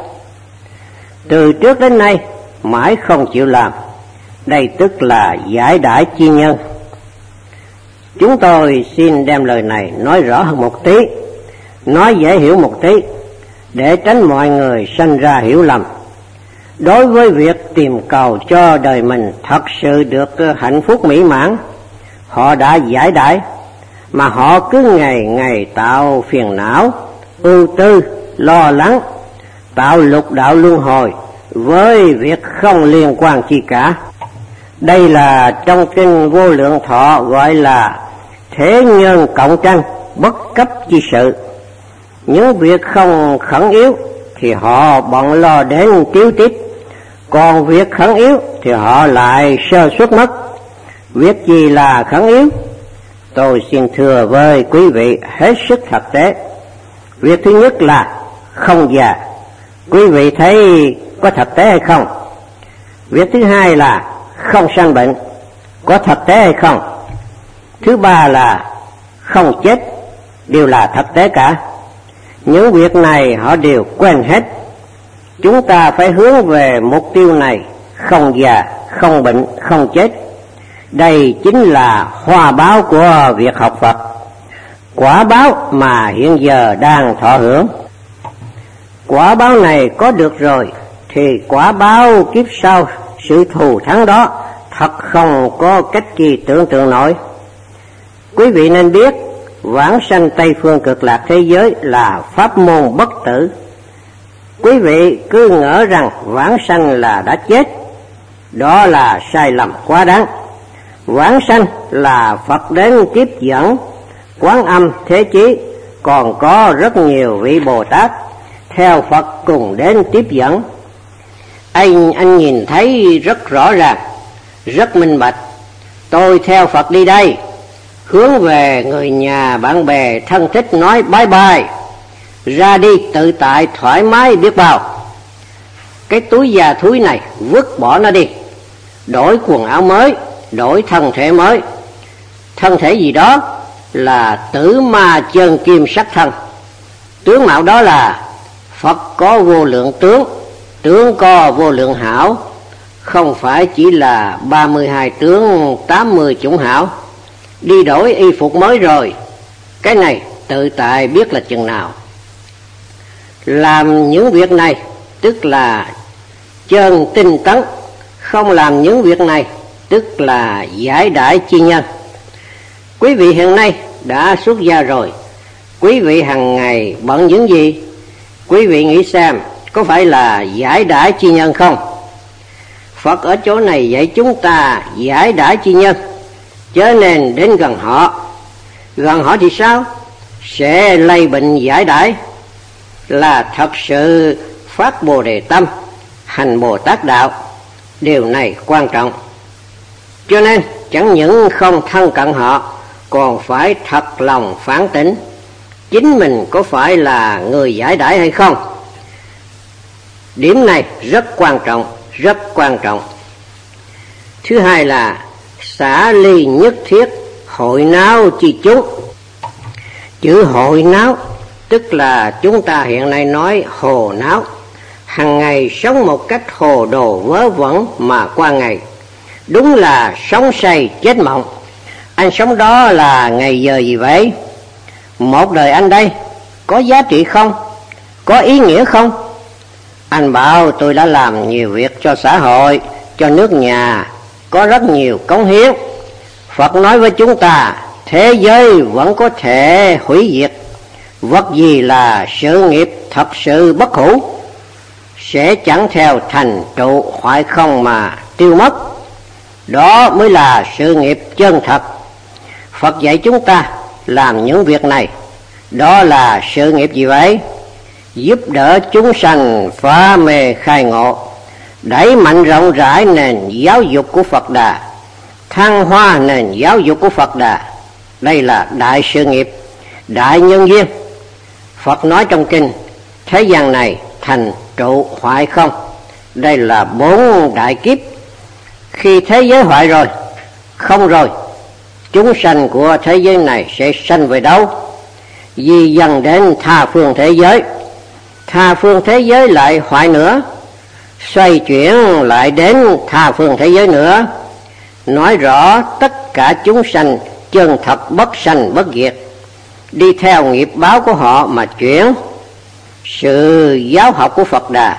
Từ trước đến nay mãi không chịu làm. Đây tức là giải đãi chi nhân. Chúng tôi xin đem lời này nói rõ hơn một tí, nói dễ hiểu một tí, để tránh mọi người sanh ra hiểu lầm. Đối với việc tìm cầu cho đời mình thật sự được hạnh phúc mỹ mãn, họ đã giải đãi, mà họ cứ ngày ngày tạo phiền não, ưu tư, lo lắng, tạo lục đạo luân hồi với việc không liên quan chi cả. Đây là trong kinh Vô Lượng Thọ gọi là thế nhân cộng tranh, bất cấp chi sự. Những việc không khẩn yếu thì họ bận lo đến tiếu tiết, còn việc khẩn yếu thì họ lại sơ suất mất. Việc gì là khẩn yếu? Tôi xin thưa với quý vị hết sức thực tế. Việc thứ nhất là không già. Quý vị thấy có thực tế hay không? Việc thứ hai là không sanh bệnh, có thực tế hay không? Thứ ba là không chết, đều là thực tế cả. Những việc này họ đều quen hết. Chúng ta phải hướng về mục tiêu này, không già, không bệnh, không chết. Đây chính là hoa báo của việc học Phật, quả báo mà hiện giờ đang thọ hưởng. Quả báo này có được rồi thì quả báo kiếp sau, sự thù thắng đó thật không có cách gì tưởng tượng nổi. Quý vị nên biết, vãng sanh Tây Phương Cực Lạc thế giới là pháp môn bất tử. Quý vị cứ ngỡ rằng vãng sanh là đã chết, đó là sai lầm quá đáng. Vãng sanh là Phật đến tiếp dẫn, Quán Âm, Thế Chí, còn có rất nhiều vị Bồ Tát theo Phật cùng đến tiếp dẫn. Anh anh nhìn thấy rất rõ ràng, rất minh bạch. Tôi theo Phật đi đây, hướng về người nhà bạn bè thân thích nói bye bye, ra đi tự tại thoải mái biết bao. Cái túi già thúi này vứt bỏ nó đi, đổi quần áo mới, đổi thân thể mới. Thân thể gì đó là tử ma chân kim sắc thân. Tướng mạo đó là Phật có vô lượng tướng, tướng có vô lượng hảo, không phải chỉ là ba mươi hai tướng tám mươi chủng hảo. Đi đổi y phục mới rồi, cái này tự tại biết là chừng nào. Làm những việc này tức là chân tinh tấn, không làm những việc này tức là giải đãi chi nhân. Quý vị hiện nay đã xuất gia rồi, quý vị hàng ngày bận những gì? Quý vị nghĩ xem, có phải là giải đãi chi nhân không? Phật ở chỗ này dạy chúng ta giải đãi chi nhân, chớ nên đến gần họ. Gần họ thì sao? Sẽ lây bệnh giải đãi. Là thật sự phát Bồ Đề tâm, hành Bồ Tát đạo. Điều này quan trọng. Cho nên chẳng những không thân cận họ, còn phải thật lòng phán tỉnh, chính mình có phải là người giải đãi hay không. Điểm này rất quan trọng, rất quan trọng. Thứ hai là xả ly nhất thiết, hội náo chi chúng. Chữ hội náo tức là chúng ta hiện nay nói hồ náo, hằng ngày sống một cách hồ đồ vớ vẩn mà qua ngày. Đúng là sống say chết mộng. Anh sống đó là ngày giờ gì vậy? Một đời anh đây có giá trị không? Có ý nghĩa không? Anh bảo tôi đã làm nhiều việc cho xã hội, cho nước nhà, có rất nhiều cống hiến. Phật nói với chúng ta, thế giới vẫn có thể hủy diệt. Vật gì là sự nghiệp thật sự bất hủ, sẽ chẳng theo thành trụ hoại không mà tiêu mất. Đó mới là sự nghiệp chân thật. Phật dạy chúng ta làm những việc này. Đó là sự nghiệp gì vậy? Giúp đỡ chúng sanh phá mê khai ngộ, đẩy mạnh rộng rãi nền giáo dục của Phật Đà, thăng hoa nền giáo dục của Phật Đà. Đây là đại sự nghiệp, đại nhân duyên. Phật nói trong kinh, thế gian này thành trụ hoại không. Đây là bốn đại kiếp. Khi thế giới hoại rồi, không rồi, chúng sanh của thế giới này sẽ sanh về đâu? Vì dần đến tha phương thế giới, tha phương thế giới lại hoại nữa, xoay chuyển lại đến tha phương thế giới nữa. Nói rõ tất cả chúng sanh chân thật bất sanh bất diệt, đi theo nghiệp báo của họ mà chuyển. Sự giáo học của Phật Đà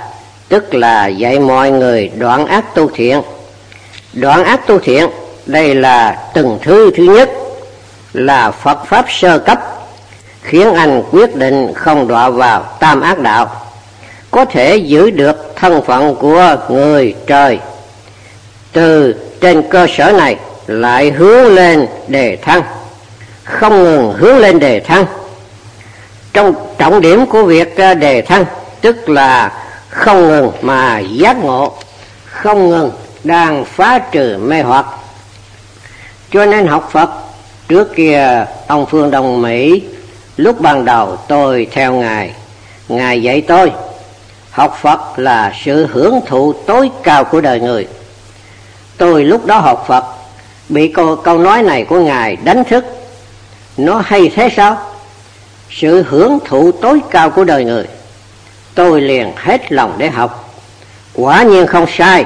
tức là dạy mọi người đoạn ác tu thiện. Đoạn ác tu thiện, đây là từng thứ. Thứ nhất là Phật Pháp sơ cấp, khiến anh quyết định không đọa vào tam ác đạo, có thể giữ được thân phận của người trời. Từ trên cơ sở này lại hướng lên đề thăng, không ngừng hướng lên đề thăng. Trong trọng điểm của việc đề thăng tức là không ngừng mà giác ngộ, không ngừng đang phá trừ mê hoặc. Cho nên học Phật, trước kia ông Phương Đông Mỹ, lúc ban đầu tôi theo Ngài, Ngài dạy tôi, học Phật là sự hưởng thụ tối cao của đời người. Tôi lúc đó học Phật, bị câu, câu nói này của Ngài đánh thức. Nó hay thế sao? Sự hưởng thụ tối cao của đời người. Tôi liền hết lòng để học. Quả nhiên không sai,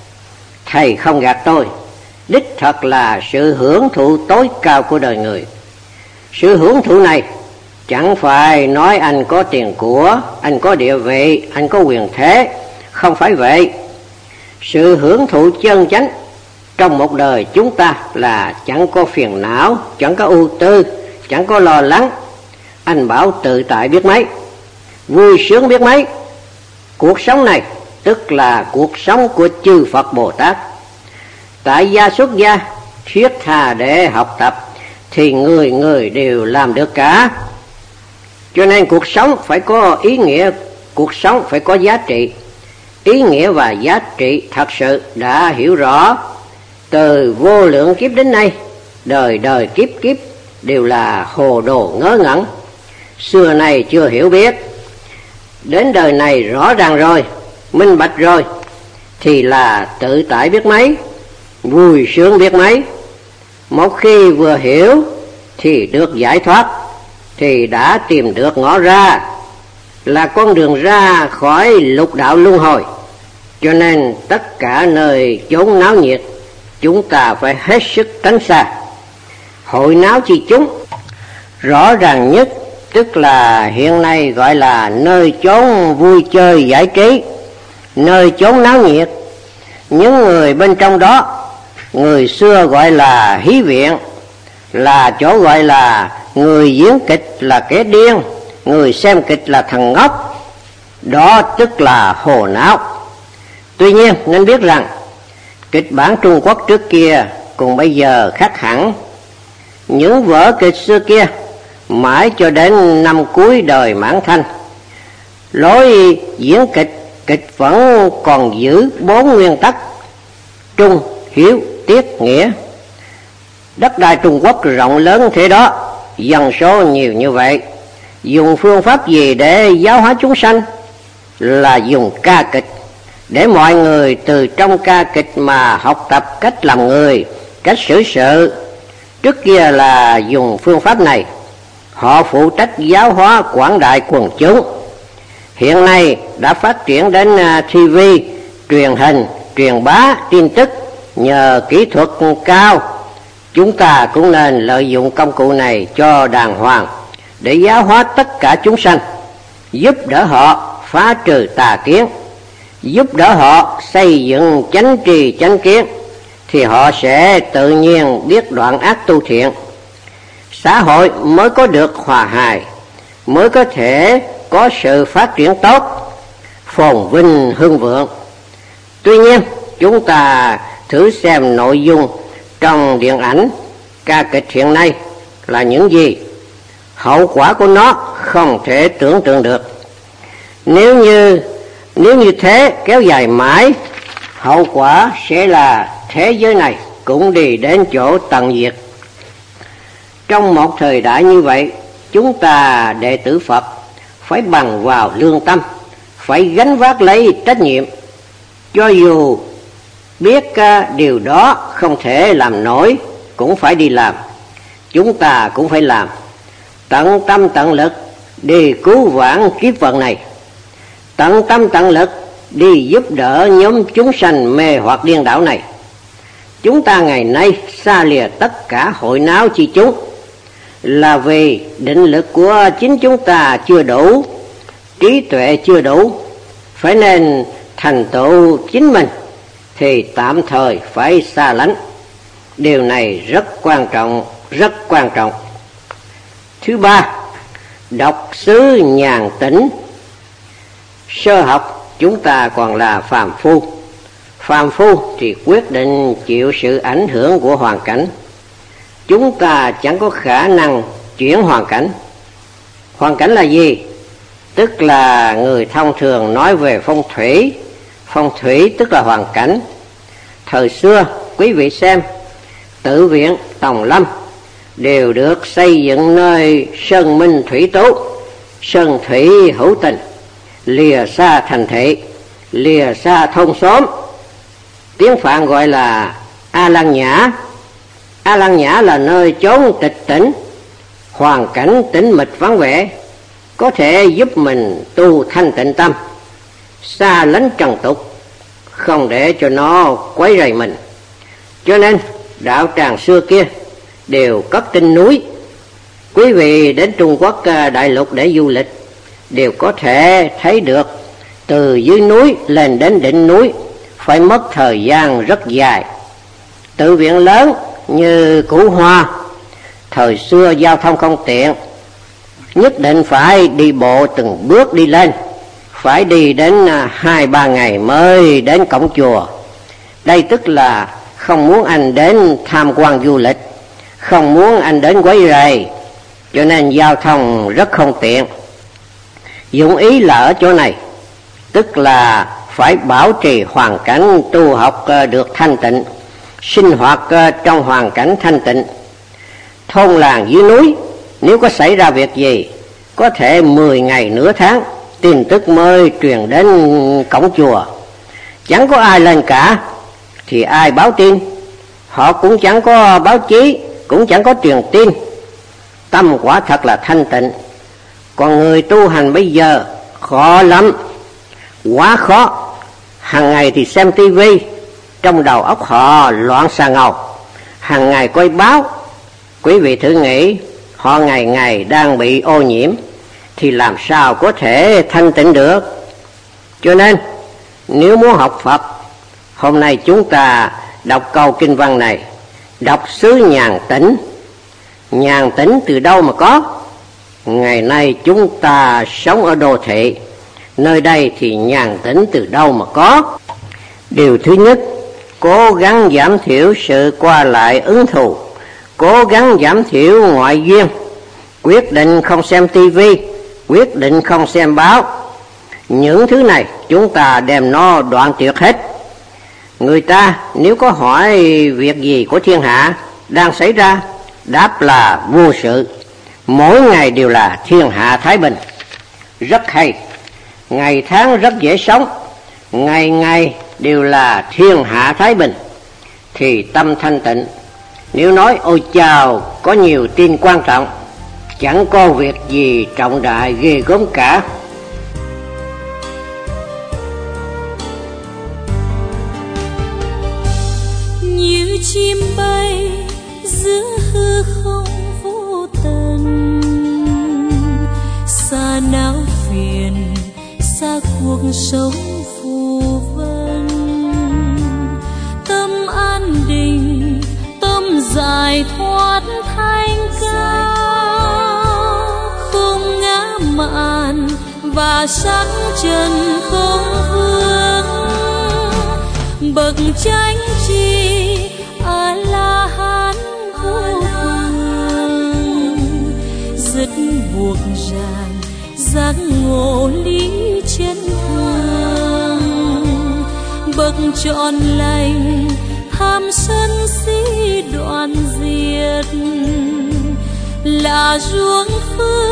thầy không gạt tôi. Đích thật là sự hưởng thụ tối cao của đời người. Sự hưởng thụ này chẳng phải nói anh có tiền của, anh có địa vị, anh có quyền thế. Không phải vậy. Sự hưởng thụ chân chánh trong một đời chúng ta là chẳng có phiền não, chẳng có ưu tư, chẳng có lo lắng. Anh bảo tự tại biết mấy, vui sướng biết mấy. Cuộc sống này tức là cuộc sống của chư Phật Bồ Tát. Tại gia xuất gia, thiết tha để học tập thì người người đều làm được cả. Cho nên cuộc sống phải có ý nghĩa, cuộc sống phải có giá trị. Ý nghĩa và giá trị thật sự đã hiểu rõ. Từ vô lượng kiếp đến nay, đời đời kiếp kiếp đều là hồ đồ ngớ ngẩn. Xưa này chưa hiểu biết, đến đời này rõ ràng rồi, minh bạch rồi, thì là tự tại biết mấy, vui sướng biết mấy. Một khi vừa hiểu thì được giải thoát, thì đã tìm được ngõ ra, là con đường ra khỏi lục đạo luân hồi. Cho nên tất cả nơi chốn náo nhiệt, chúng ta phải hết sức tránh xa. Hội náo chi chúng, rõ ràng nhất tức là hiện nay gọi là nơi chốn vui chơi giải trí, nơi chốn náo nhiệt. Những người bên trong đó, người xưa gọi là hí viện, là chỗ gọi là người diễn kịch là kẻ điên, người xem kịch là thằng ngốc. Đó tức là hồ não. Tuy nhiên nên biết rằng kịch bản Trung Quốc trước kia cùng bây giờ khác hẳn. Những vở kịch xưa kia mãi cho đến năm cuối đời Mãn Thanh, lối diễn kịch kịch vẫn còn giữ bốn nguyên tắc: trung, hiếu, tiết, nghĩa. Đất đai Trung Quốc rộng lớn thế đó, dân số nhiều như vậy, dùng phương pháp gì để giáo hóa chúng sanh? Là dùng ca kịch, để mọi người từ trong ca kịch mà học tập cách làm người, cách xử sự. Trước kia là dùng phương pháp này, họ phụ trách giáo hóa quảng đại quần chúng. Hiện nay đã phát triển đến ti vi, truyền hình, truyền bá tin tức. Nhờ kỹ thuật cao, chúng ta cũng nên lợi dụng công cụ này cho đàng hoàng, để giáo hóa tất cả chúng sanh, giúp đỡ họ phá trừ tà kiến, giúp đỡ họ xây dựng chánh trì chánh kiến, thì họ sẽ tự nhiên biết đoạn ác tu thiện. Xã hội mới có được hòa hài, mới có thể có sự phát triển tốt, phồn vinh hưng vượng. Tuy nhiên chúng ta thử xem nội dung trong điện ảnh, ca kịch hiện nay là những gì. Hậu quả của nó không thể tưởng tượng được. Nếu như nếu như thế kéo dài mãi, hậu quả sẽ là thế giới này cũng đi đến chỗ tận diệt. Trong một thời đại như vậy, chúng ta đệ tử Phật phải bằng vào lương tâm, phải gánh vác lấy trách nhiệm. Cho dù biết điều đó không thể làm nổi, cũng phải đi làm. Chúng ta cũng phải làm, tận tâm tận lực đi cứu vãn kiếp vận này, tận tâm tận lực đi giúp đỡ nhóm chúng sanh mê hoặc điên đảo này. Chúng ta ngày nay xa lìa tất cả hội náo chi chúng, là vì định lực của chính chúng ta chưa đủ, trí tuệ chưa đủ. Phải nên thành tựu chính mình thì tạm thời phải xa lánh. Điều này rất quan trọng, rất quan trọng. Thứ ba, đọc xứ nhàn tĩnh. Sơ học chúng ta còn là phàm phu. Phàm phu thì quyết định chịu sự ảnh hưởng của hoàn cảnh. Chúng ta chẳng có khả năng chuyển hoàn cảnh. Hoàn cảnh là gì? Tức là người thông thường nói về phong thủy. Phong thủy tức là hoàn cảnh. Thời xưa, quý vị xem, tự viện Tòng Lâm đều được xây dựng nơi sơn minh thủy tú, sơn thủy hữu tình, lìa xa thành thị, lìa xa thôn xóm. Tiếng Phạn gọi là A Lăng Nhã. A Lăng Nhã là nơi chốn tịch tĩnh, hoàn cảnh tĩnh mịch vắng vẻ, có thể giúp mình tu thanh tịnh tâm, xa lánh trần tục, không để cho nó quấy rầy mình. Cho nên đạo tràng xưa kia đều cất trên núi. Quý vị đến Trung Quốc đại lục để du lịch đều có thể thấy được, từ dưới núi lên đến đỉnh núi phải mất thời gian rất dài. Tự viện lớn như Củ Hoa, thời xưa giao thông không tiện, nhất định phải đi bộ từng bước đi lên, phải đi đến hai ba ngày mới đến cổng chùa. Đây tức là không muốn anh đến tham quan du lịch, không muốn anh đến quấy rầy, cho nên giao thông rất không tiện. Dụng ý là ở chỗ này, tức là phải bảo trì hoàn cảnh tu học được thanh tịnh, sinh hoạt trong hoàn cảnh thanh tịnh. Thôn làng dưới núi nếu có xảy ra việc gì, có thể mười ngày nửa tháng tin tức mới truyền đến cổng chùa. Chẳng có ai lên cả, thì ai báo tin? Họ cũng chẳng có báo chí, cũng chẳng có truyền tin. Tâm quả thật là thanh tịnh. Còn người tu hành bây giờ khó lắm, quá khó. Hàng ngày thì xem tivi, trong đầu óc họ loạn xà ngầu. Hàng ngày coi báo. Quý vị thử nghĩ, họ ngày ngày đang bị ô nhiễm thì làm sao có thể thanh tịnh được. Cho nên nếu muốn học Phật, hôm nay chúng ta đọc câu kinh văn này, đọc xứ nhàn tĩnh. Nhàn tĩnh từ đâu mà có? Ngày nay chúng ta sống ở đô thị, nơi đây thì nhàn tĩnh từ đâu mà có? Điều thứ nhất, cố gắng giảm thiểu sự qua lại ứng thù, cố gắng giảm thiểu ngoại duyên, quyết định không xem tivi, quyết định không xem báo. Những thứ này chúng ta đem nó đoạn tuyệt hết. Người ta nếu có hỏi việc gì của thiên hạ đang xảy ra, đáp là vô sự. Mỗi ngày đều là thiên hạ thái bình. Rất hay. Ngày tháng rất dễ sống, ngày ngày đều là thiên hạ thái bình, thì tâm thanh tịnh. Nếu nói ôi chào có nhiều tin quan trọng, chẳng có việc gì trọng đại ghê gớm cả. Như chim bay giữa hư không vô tận, xa não phiền, xa cuộc sống phù vân. Tâm an định, tâm giải thoát thanh cao, không ngã mạn và sắc trần không vương. Bậc chánh tri a la hán vô thường, dứt buộc ràng giác ngộ lý chân thường. Bậc trọn lành tham sân si đoạn diệt, là ruộng phước